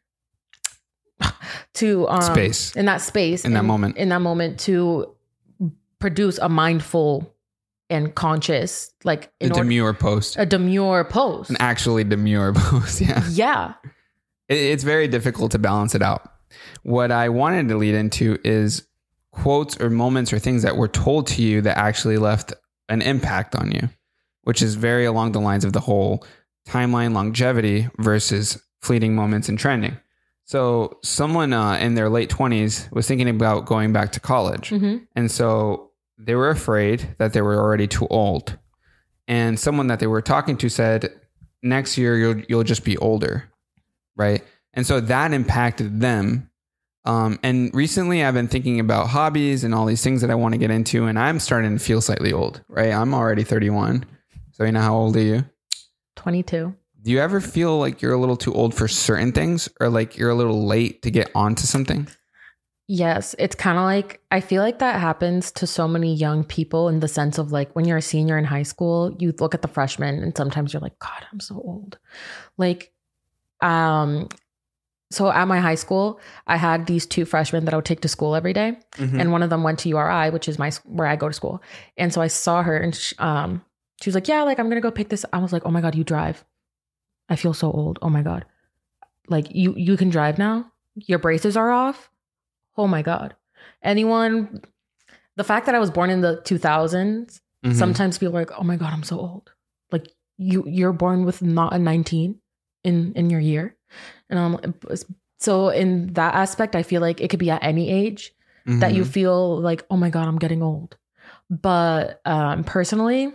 to um, Space. in that space In that moment. in that moment to produce a mindful and conscious, like A in order, demure post. a demure post. An actually demure post. Yeah. Yeah. It, it's very difficult to balance it out. What I wanted to lead into is quotes or moments or things that were told to you that actually left an impact on you, which is very along the lines of the whole timeline longevity versus fleeting moments and trending. So someone uh, in their late twenties was thinking about going back to college. Mm-hmm. And so they were afraid that they were already too old. And someone that they were talking to said, next year, you'll, you'll just be older. Right. And so that impacted them. Um, and recently I've been thinking about hobbies and all these things that I want to get into. And I'm starting to feel slightly old, right? I'm already thirty-one. So you know, how old are you? twenty-two. Do you ever feel like you're a little too old for certain things, or like you're a little late to get onto something? Yes, it's kind of like, I feel like that happens to so many young people in the sense of like, when you're a senior in high school, you look at the freshmen and sometimes you're like, God, I'm so old. Like, um, so at my high school, I had these two freshmen that I would take to school every day. Mm-hmm. And one of them went to U R I, which is my, where I go to school. And so I saw her and she, um, she was like, yeah, like I'm going to go pick this. I was like, oh my God, you drive. I feel so old. Oh my God. Like you, you can drive now. Your braces are off. Oh my God. Anyone, the fact that I was born in the two thousands, Mm-hmm. sometimes people are like, oh my God, I'm so old. Like you, you're born with not a nineteen in, in your year. And um, so in that aspect, I feel like it could be at any age Mm-hmm. that you feel like, oh my God, I'm getting old. But um, personally,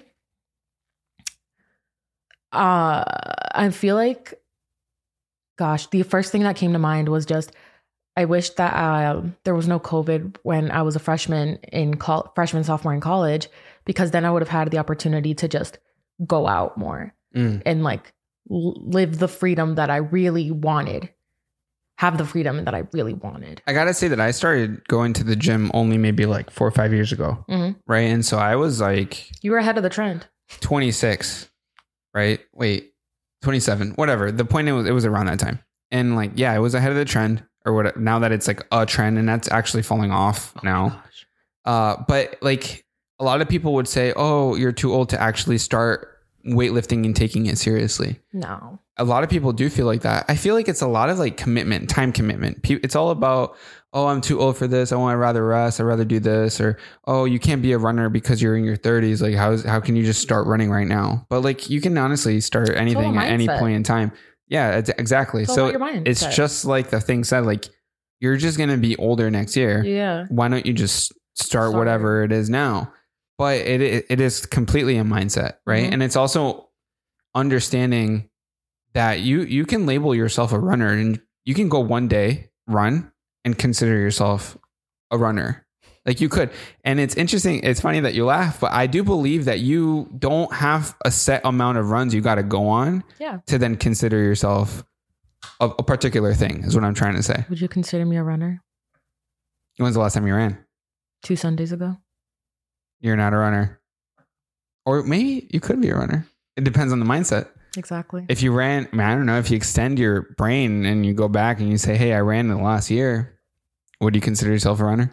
uh, I feel like, gosh, the first thing that came to mind was just, I wish that uh, there was no COVID when I was a freshman in col- freshman, sophomore in college, because then I would have had the opportunity to just go out more Mm. and like l- live the freedom that I really wanted, have the freedom that I really wanted. I gotta say that I started going to the gym only maybe like four or five years ago, Mhm. right? And so I was like You were ahead of the trend. twenty-six, right? Wait, twenty-seven, whatever. The point was, it was around that time, and like, yeah, it was ahead of the trend, or what? Now that it's like a trend, and that's actually falling off now. Gosh. Uh, but like a lot of people would say, "Oh, you're too old to actually start weightlifting and taking it seriously. No. A lot of people do feel like that. I feel like it's a lot of like commitment, time commitment. Pe- It's all about, oh, I'm too old for this. I want to rather rest. I'd rather do this. Or, oh, you can't be a runner because you're in your thirties. Like, how, is, how can you just start running right now? But like, you can honestly start anything at any point in time. Yeah, it's, exactly. It's so it's just like the thing said, like, you're just going to be older next year. Yeah. Why don't you just start Sorry. whatever it is now? But it it, it is completely a mindset, right? Mm-hmm. And it's also understanding that you you can label yourself a runner, and you can go one day run and consider yourself a runner. Like you could. And it's interesting. It's funny that you laugh, but I do believe that you don't have a set amount of runs you got to go on yeah. to then consider yourself a, a particular thing is what I'm trying to say. Would you consider me a runner? When's the last time you ran? Two Sundays ago. You're not a runner. Or maybe you could be a runner. It depends on the mindset. Exactly. If you ran, I, mean, I don't know, if you extend your brain and you go back and you say, hey, I ran in the last year, would you consider yourself a runner?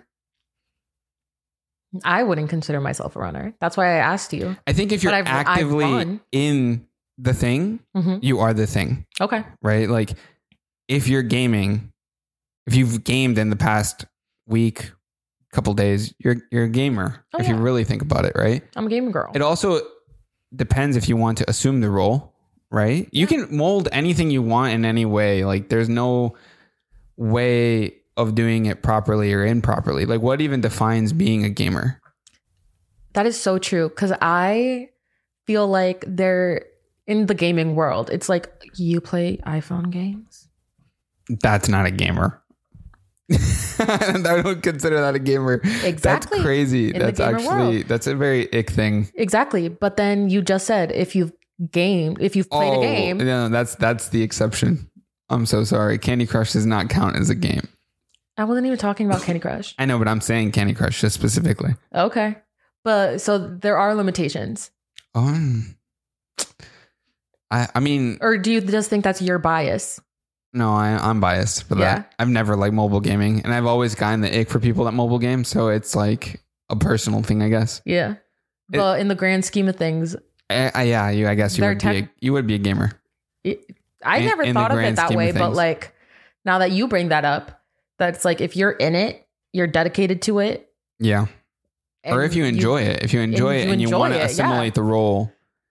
I wouldn't consider myself a runner. That's why I asked you. I think if you're I've- I've actively run. in the thing, Mm-hmm. you are the thing, Okay. right? Like if you're gaming, if you've gamed in the past week, couple days, you're you're a gamer. Oh, if yeah. you really think about it, right? I'm a gaming girl. It also depends if you want to assume the role, right? You can mold anything you want in any way. Like there's no way of doing it properly or improperly. Like what even defines being a gamer? That is so true. Because I feel like they're in the gaming world. It's like you play iPhone games. That's not a gamer. I don't consider that a gamer. Exactly. That's crazy. In the That's gamer actually, world. that's a very ick thing. Exactly. But then you just said if you've gamed, if you've played oh, a game. No, that's, that's the exception. I'm so sorry. Candy Crush does not count as a game. I wasn't even talking about Candy Crush. I know, but I'm saying Candy Crush just specifically. Okay. But so there are limitations. Um, I, I mean, Or do you just think that's your bias? no, I, I'm biased for that. Yeah. I've never liked mobile gaming, and I've always gotten the ick for people that mobile game. So it's like a personal thing, I guess. Yeah. It- But in the grand scheme of things, I, I, yeah, you. I guess you They're would tech- be. A, you would be a gamer. it, I In- never in the thought of it grand that scheme way. of But things. like now that you bring that up, that's like if you're in it, you're dedicated to it. Yeah. Or and if you enjoy it, if you enjoy you it and you enjoy want to it, yeah. assimilate the role.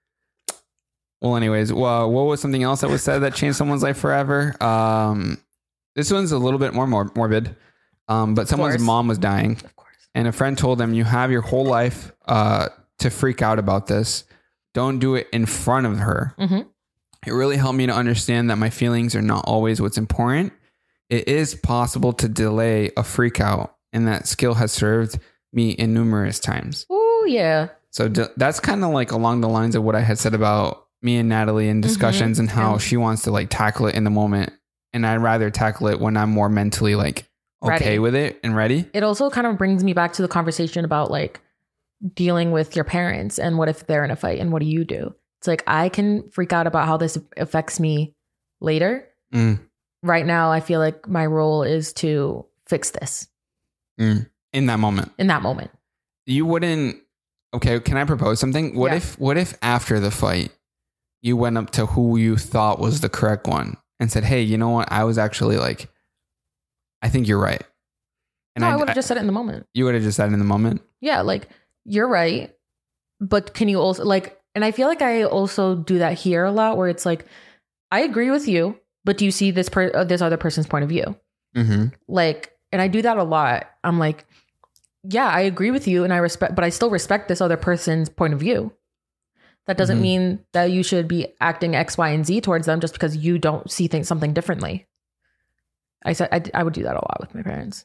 Well, anyways, well, what was something else that was said that changed someone's life forever? Um, this one's a little bit more mor- morbid, um, but someone's course. mom was dying, Of course. and a friend told them, "You have your whole life uh, to freak out about this. Don't do it in front of her." Mm-hmm. It really helped me to understand that my feelings are not always what's important. It is possible to delay a freak out, and that skill has served me in numerous times. Oh yeah. So d- that's kind of like along the lines of what I had said about me and Natalie in discussions and how Yeah. she wants to like tackle it in the moment. And I'd rather tackle it when I'm more mentally like okay Ready. with it and ready. It also kind of brings me back to the conversation about like dealing with your parents and what if they're in a fight and what do you do? It's like I can freak out about how this affects me later. Mm, Right now, I feel like my role is to fix this mm. In that moment. in that moment. You wouldn't. Okay, can I propose something? What Yeah. if what if after the fight you went up to who you thought was the correct one and said, "Hey, you know what? I was actually like, I think you're right." And No, I, I, would have just said it in the moment. you would have just said it in the moment. Yeah, like you're right. But can you also like, and I feel like I also do that here a lot where it's like, I agree with you, but do you see this per- uh, this other person's point of view? Mm-hmm. Like, and I do that a lot. I'm like, yeah, I agree with you and I respect, but I still respect this other person's point of view. That doesn't Mhm. mean that you should be acting X, Y, and Z towards them just because you don't see things something differently. I said I, I would do that a lot with my parents.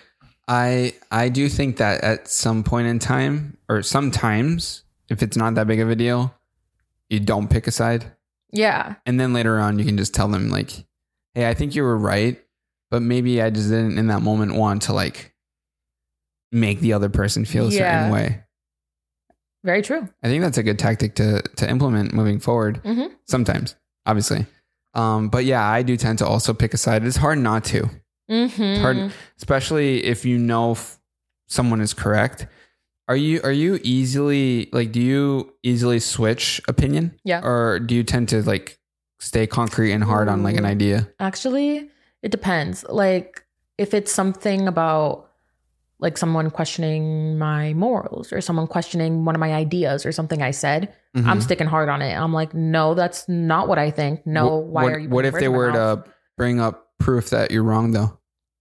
I I do think that at some point in time, or sometimes, if it's not that big of a deal, you don't pick a side. Yeah. And then later on, you can just tell them like, "Hey, I think you were right, but maybe I just didn't in that moment want to like make the other person feel a Yeah. certain way." Very true. I think that's a good tactic to to implement moving forward. Mm-hmm. Sometimes, obviously, um, but yeah, I do tend to also pick a side. It's hard not to. Mm-hmm. It's hard, especially if you know f- someone is correct. Are you are you easily like do you easily switch opinion? Yeah. Or do you tend to like stay concrete and hard on like an idea? Actually, it depends. Like if it's something about like someone questioning my morals or someone questioning one of my ideas or something I said, Mhm. I'm sticking hard on it. I'm like, no, that's not what I think. No, What- why what, are you? What putting if words they in my were mouth? to bring up proof that you're wrong though?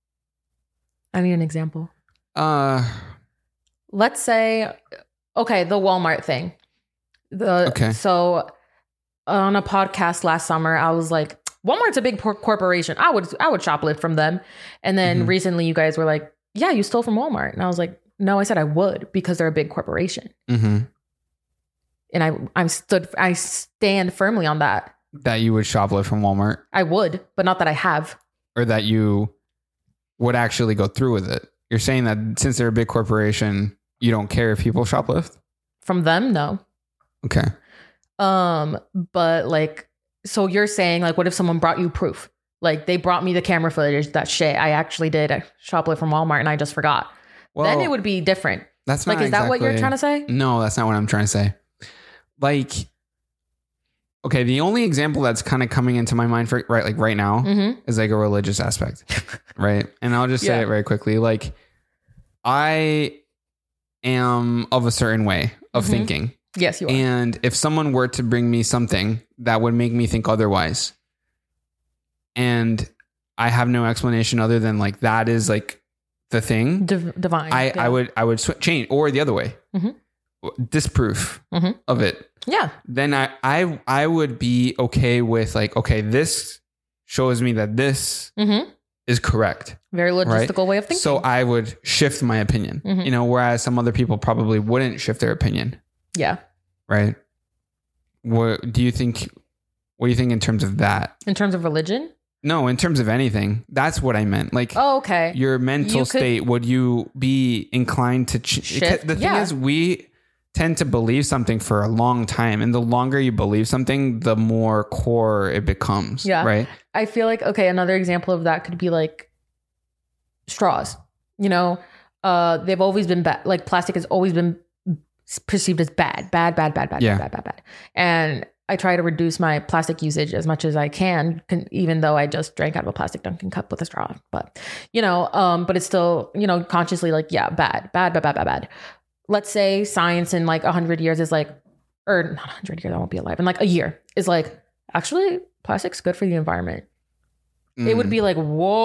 I need an example. Uh Let's say, okay, the Walmart thing. The Okay. So on a podcast last summer, I was like, Walmart's a big por- corporation. I would I would shoplift from them. And then Mhm. recently, you guys were like, yeah, you stole from Walmart, and I was like, no, I said I would because they're a big corporation, mhm. and I I stood I stand firmly on that. That you would shoplift from Walmart, I would, but not that I have. or that you would actually go through with it. You're saying that since they're a big corporation, you don't care if people shoplift? From them, no. Okay. Um, but like, so you're saying like, what if someone brought you proof? Like they brought me the camera footage that shit I actually did a shoplift from Walmart and I just forgot. Well, Then it would be different. that's Like, not is that what you're exactly- trying to say? No, that's not what I'm trying to say. Like, okay, the only example that's kind of coming into my mind for right, like right now, Mm-hmm. is like a religious aspect, right? And I'll just say Yeah. it very quickly. Like, I am of a certain way of Mhm. thinking, Yes, you are. and if someone were to bring me something that would make me think otherwise, and I have no explanation other than like that is like the thing, Div- divine. I, yeah. I would I would sw- change, or the other way, Mhm. disproof Mhm. of it. Yeah. Then I, I I would be okay with like, okay, this shows me that this Mm-hmm. is correct. Very logistical way of thinking. So I would shift my opinion. Mhm. You know, whereas some other people probably wouldn't shift their opinion, yeah. right? What do you think? What do you think in terms of that? In terms of religion. No, in terms of anything. That's what I meant. Like, Oh, okay. your mental You could- state, would you be inclined to ch- Shift? The thing Yeah. is, we tend to believe something for a long time, and the longer you believe something, the more core it becomes. Yeah. Right. I feel like, okay, another example of that could be like straws. You know, uh, they've always been bad. Like plastic has always been perceived as bad, bad, bad, bad, bad, Yeah. bad, bad, bad. And I try to reduce my plastic usage as much as I can, can, even though I just drank out of a plastic Dunkin' cup with a straw. But, you know, um, but it's still, you know, consciously like, yeah, bad, bad, bad, bad, bad, bad. Let's say science in like a hundred years is like, or not a hundred years, I won't be alive. In like a year is like, actually, plastic's good for the environment. It would Mm. be like,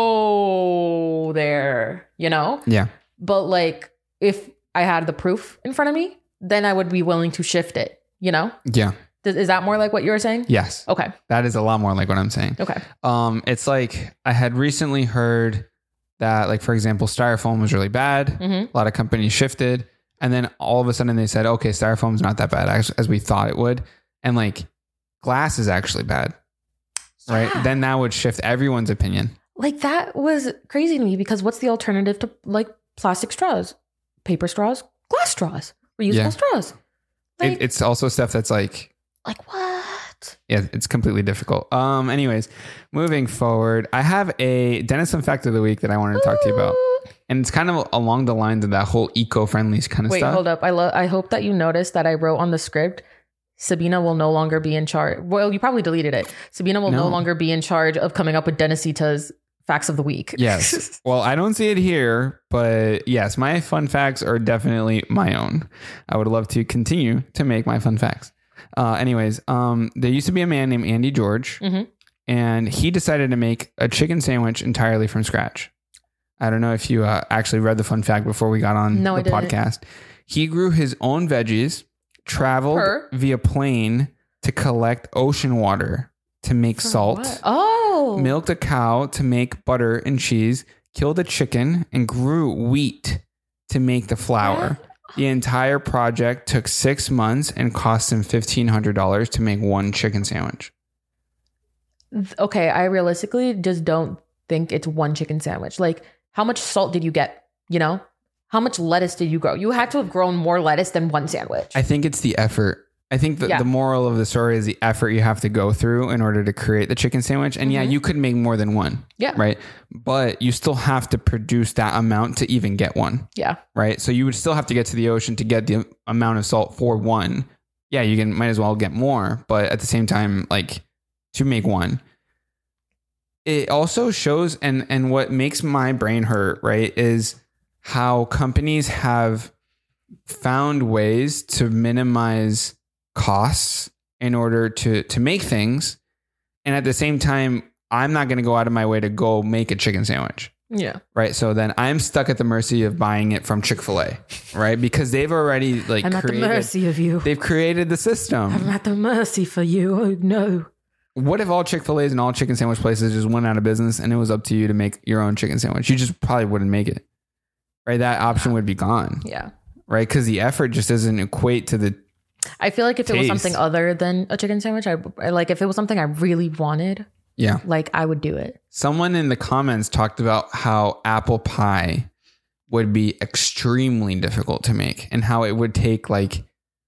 whoa there, you know? Yeah. But like, if I had the proof in front of me, then I would be willing to shift it, you know? Yeah. Does, is that more like what you were saying? Yes. Okay. That is a lot more like what I'm saying. Okay. Um, it's like I had recently heard that, like, for example, styrofoam was really bad. Mm-hmm. A lot of companies shifted, and then all of a sudden they said, okay, styrofoam's not that bad as, as we thought it would. And like glass is actually bad. Right. Yeah. Then that would shift everyone's opinion. Like that was crazy to me because what's the alternative to like plastic straws, paper straws, glass straws, reusable Yeah. straws? Like, It, it's also stuff that's like, like what? yeah, it's completely difficult. Um, anyways, moving forward, I have a Dennis Fun Fact of the Week that I wanted to talk to you about. And it's kind of along the lines of that whole eco-friendly kind of Wait, stuff. hold up. I love. I hope that you noticed that I wrote on the script, Sabina will no longer be in charge. Well, you probably deleted it. Sabina will no, No. longer be in charge of coming up with Denisita's facts of the week. Yes. Well, I don't see it here, but yes, my fun facts are definitely my own. I would love to continue to make my fun facts. Uh, anyways, um, there used to be a man named Andy George, Mhm. and he decided to make a chicken sandwich entirely from scratch. I don't know if you uh, actually read the fun fact before we got on No, I the didn't. podcast. He grew his own veggies, traveled Per? via plane to collect ocean water to make salt. What? Oh, Milked a cow to make butter and cheese, killed a chicken, and grew wheat to make the flour. The entire project took six months and cost him fifteen hundred dollars to make one chicken sandwich. Okay, I realistically just don't think it's one chicken sandwich. Like, how much salt did you get? You know, how much lettuce did you grow? You had to have grown more lettuce than one sandwich. I think it's the effort I think that Yeah. the moral of the story is the effort you have to go through in order to create the chicken sandwich. And yeah, Mhm. you could make more than one. Yeah. Right. But you still have to produce that amount to even get one. Yeah. Right. So you would still have to get to the ocean to get the amount of salt for one. Yeah, you can might as well get more. But at the same time, like to make one. It also shows and and what makes my brain hurt, right, is how companies have found ways to minimize costs in order to to make things, and at the same time I'm not going to go out of my way to go make a chicken sandwich, Yeah. right? So then I'm stuck at the mercy of buying it from Chick-fil-A, right? Because they've already like I'm at the created, mercy of you. they've created the system. I'm at the mercy for you. Oh no. What if all Chick-fil-A's and all chicken sandwich places just went out of business and it was up to you to make your own chicken sandwich? You just probably wouldn't make it, right? That option would be gone, Yeah. right? Because the effort just doesn't equate to the I feel like if it was Taste. something other than a chicken sandwich, I I- like if it was something I really wanted, yeah. like I would do it. Someone in the comments talked about how apple pie would be extremely difficult to make and how it would take like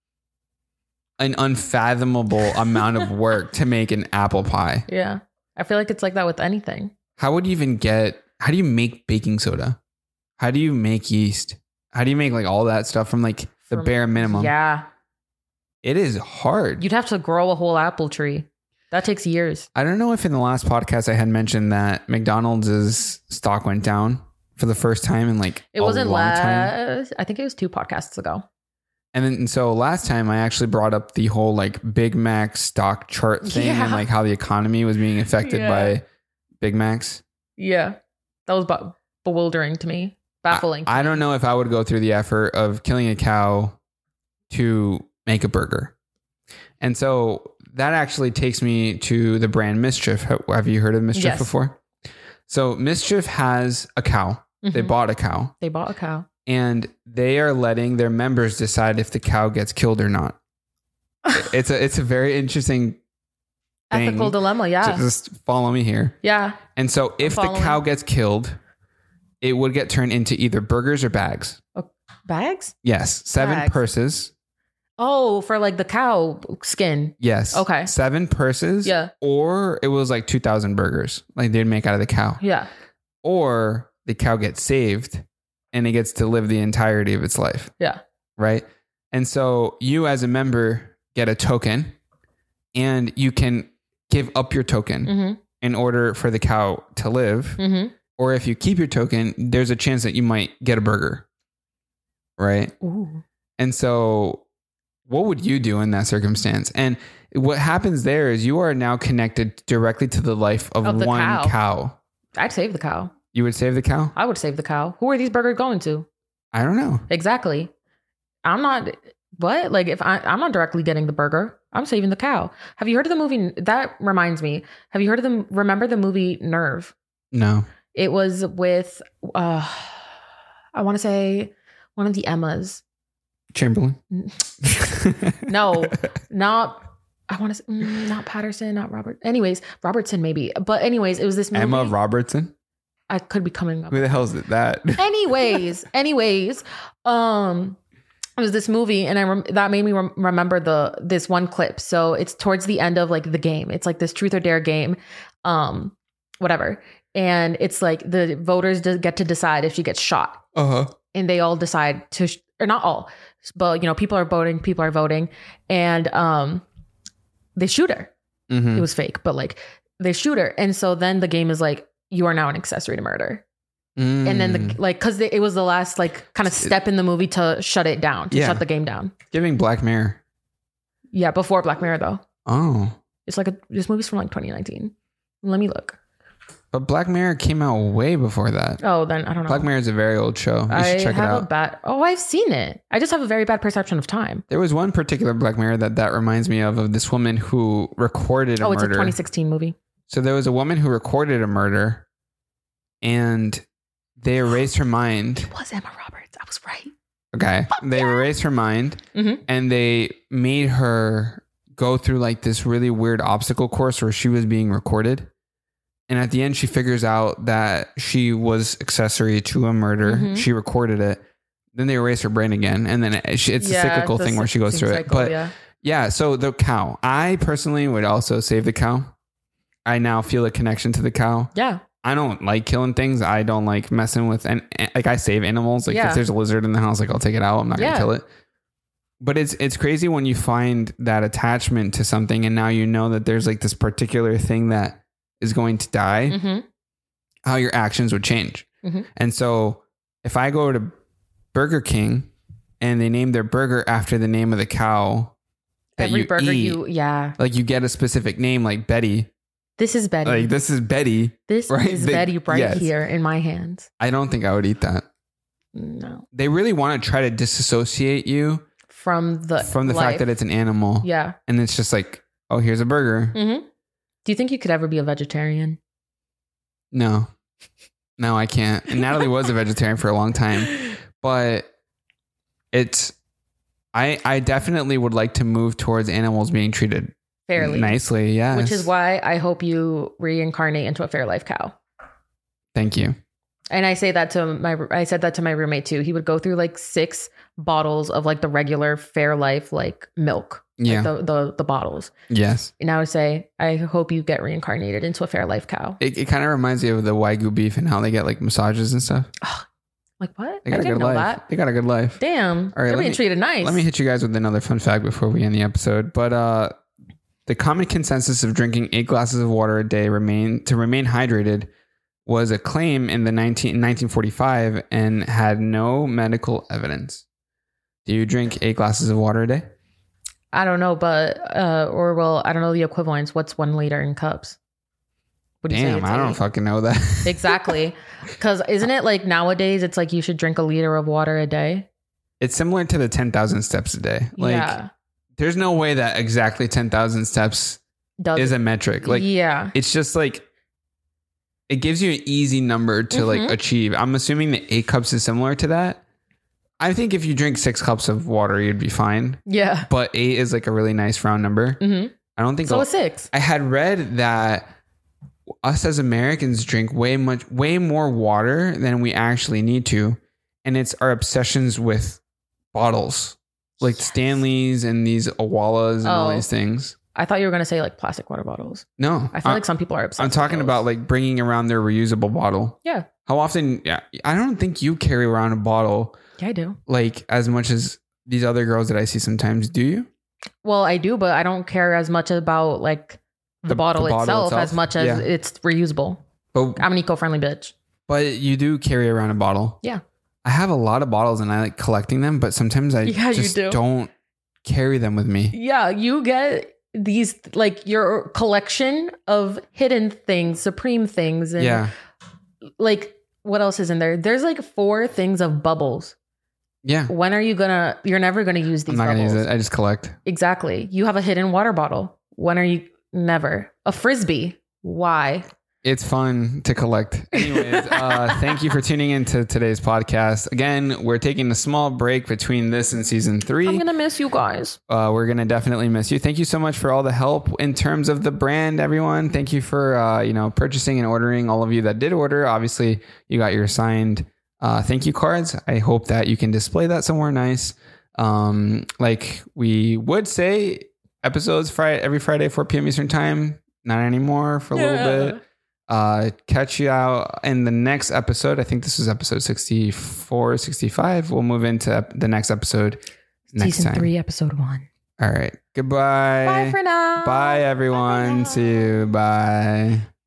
an unfathomable amount of work to make an apple pie. Yeah. I feel like it's like that with anything. How would you even get, how do you make baking soda? How do you make yeast? How do you make like all that stuff from like the From- bare minimum? Yeah. It is hard. You'd have to grow a whole apple tree. That takes years. I don't know if in the last podcast I had mentioned that McDonald's stock went down for the first time in like It a wasn't long time. last. I think it was two podcasts ago. And then and so last time I actually brought up the whole like Big Mac stock chart thing Yeah. and like how the economy was being affected Yeah. by Big Macs. Yeah. That was be- bewildering to me. Baffling. I, I don't know if I would go through the effort of killing a cow to make a burger. And so that actually takes me to the brand Mischief. Have you heard of Mischief Yes. before? So Mischief has a cow. They Mhm. bought a cow. They bought a cow. And they are letting their members decide if the cow gets killed or not. It's a it's a very interesting thing. Ethical dilemma. Yeah. Just follow me here. Yeah. And so if the following. cow gets killed, it would get turned into either burgers or bags. Bags? Yes. Seven Bags. purses. Oh, for like the cow skin. Yes. Okay. Seven purses. Yeah. Or it was like two thousand burgers. Like they'd make out of the cow. Yeah. Or the cow gets saved and it gets to live the entirety of its life. Yeah. Right. And so you as a member get a token and you can give up your token Mm-hmm. in order for the cow to live. Mm-hmm. Or if you keep your token, there's a chance that you might get a burger. Right. Ooh. And so what would you do in that circumstance? And what happens there is you are now connected directly to the life of, Of the one cow. cow. I'd save the cow. You would save the cow? I would save the cow. Who are these burgers going to? I don't know. Exactly. I'm not. What? Like if I, I'm not directly getting the burger, I'm saving the cow. Have you heard of the movie? That reminds me. Have you heard of the? Remember the movie Nerve? No. It was with. uh I want to say one of the Emmas. Chamberlain? No, not. I want to. Mm, not Patterson. Not Robert. Anyways, Robertson maybe. But anyways, it was this movie. Emma Robertson? I could be coming up. Who the hell is it that? anyways anyways um it was this movie and I rem- that made me rem- remember the this one clip. So it's towards the end of like the game. It's like this truth or dare game, um whatever, and it's like the voters do get to decide if she gets shot, Uh-huh. and they all decide to sh- or not all, but you know, people are voting people are voting and um they shoot her. Mm-hmm. It was fake, but like they shoot her, and so then the game is like, you are now an accessory to murder. Mm. And then the like, because it was the last like kind of step in the movie to shut it down, to Yeah. shut the game down. Giving Black Mirror. Yeah, before Black Mirror though. Oh. It's like a this movie's from like twenty nineteen. Let me look. But Black Mirror came out way before that. Oh, then I don't know. Black Mirror is a very old show. You should I check it have a out. bad. Oh, I've seen it. I just have a very bad perception of time. There was one particular Black Mirror that that reminds me of, of this woman who recorded a Oh, it's murder. a twenty sixteen movie. So there was a woman who recorded a murder and they erased her mind. It was Emma Roberts. I was right. Okay. They erased her mind Mhm. and they made her go through like this really weird obstacle course where she was being recorded. And at the end, she figures out that she was accessory to a murder. Mhm. She recorded it. Then they erase her brain again. And then it, she, it's a Yeah, cyclical it's a thing where she goes same through it. cycle, But yeah. Yeah. So the cow, I personally would also save the cow. I now feel a connection to the cow. Yeah. I don't like killing things. I don't like messing with, and like I save animals. Like Yeah. if there's a lizard in the house, like I'll take it out. I'm not Yeah. gonna kill it. But it's it's crazy when you find that attachment to something, and now you know that there's like this particular thing that is going to die. Mm-hmm. How your actions would change. Mhm. And so if I go to Burger King and they name their burger after the name of the cow that Every you burger eat, you, yeah. like you get a specific name like Betty. This is Betty. Like this is Betty. this right? is They- Betty right yes. here in my hands. I don't think I would eat that. No. They really want to try to disassociate you From the from the life. fact that it's an animal. Yeah. And it's just like, oh, here's a burger. Mm-hmm. Do you think you could ever be a vegetarian? No. No, I can't. And Natalie was a vegetarian for a long time. But it's I I definitely would like to move towards animals being treated Fairly. nicely. Yeah. Which is why I hope you reincarnate into a Fairlife cow. Thank you. And I say that to my, I said that to my roommate too. He would go through like six bottles of like the regular Fairlife like milk. Like Yeah. the, the, the bottles. Yes. And I would say, I hope you get reincarnated into a Fairlife cow. It, it kind of reminds me of the Wagyu beef and how they get like massages and stuff. Like what? They I got a didn't good know life. that. They got a good life. Damn. All right, They're let being me- treated nice. Let me hit you guys with another fun fact before we end the episode. But uh, the common consensus of drinking eight glasses of water a day remain to remain hydrated was a claim in the nineteen, nineteen forty-five and had no medical evidence. Do you drink eight glasses of water a day? I don't know, but, uh, or well, I don't know the equivalents. What's one liter in cups? Would you say Damn, it's I don't eight? fucking know that. Exactly. Because isn't it like nowadays it's like you should drink a liter of water a day? It's similar to the ten thousand steps a day. Like, yeah. there's no way that exactly ten thousand steps Does is a metric. Like, yeah. it's just like, it gives you an easy number to like Mhm. achieve. I'm assuming that eight cups is similar to that. I think if you drink six cups of water, you'd be fine. Yeah. But eight is like a really nice round number. hmm I don't think So I'll- a six. I had read that us as Americans drink way much, way more water than we actually need to. And it's our obsessions with bottles, like Yes. Stanleys and these Awalas and all Oh. these things. I thought you were going to say like plastic water bottles. No, I feel I- like some people are obsessed. I'm with talking those. about like bringing around their reusable bottle. Yeah. How often? Yeah, I don't think you carry around a bottle Yeah, I do. like as much as these other girls that I see sometimes. Do you? Well, I do, but I don't care as much about like the, The- bottle, the bottle itself, itself? as much as Yeah. it's reusable. But I'm an eco-friendly bitch. but you do carry around a bottle. Yeah. I have a lot of bottles and I like collecting them, but sometimes I Yeah, you just do. don't carry them with me. Yeah, you get these like your collection of hidden things, supreme things, and Yeah. like what else is in there? There's like four things of bubbles. Yeah. When are you gonna? You're never gonna use these I'm not going to bubbles. use it. I just collect. Exactly. You have a hidden water bottle. When are you? Never. A frisbee. Why? It's fun to collect. Anyways, uh, thank you for tuning in to today's podcast. Again, we're taking a small break between this and season three. I'm gonna miss you guys. Uh, we're gonna definitely miss you. Thank you so much for all the help in terms of the brand, everyone. Thank you for uh, you know purchasing and ordering. All of you that did order, obviously you got your signed uh, thank you cards. I hope that you can display that somewhere nice. Um, like we would say, episodes Friday every Friday four p.m. Eastern time. Not anymore for a little bit. Uh, catch you out in the next episode. I think this is episode sixty-four, sixty-five. We'll move into the next episode next Season time. three, episode one. All right. Goodbye. Bye for now. Bye, everyone. Bye. See you. Bye.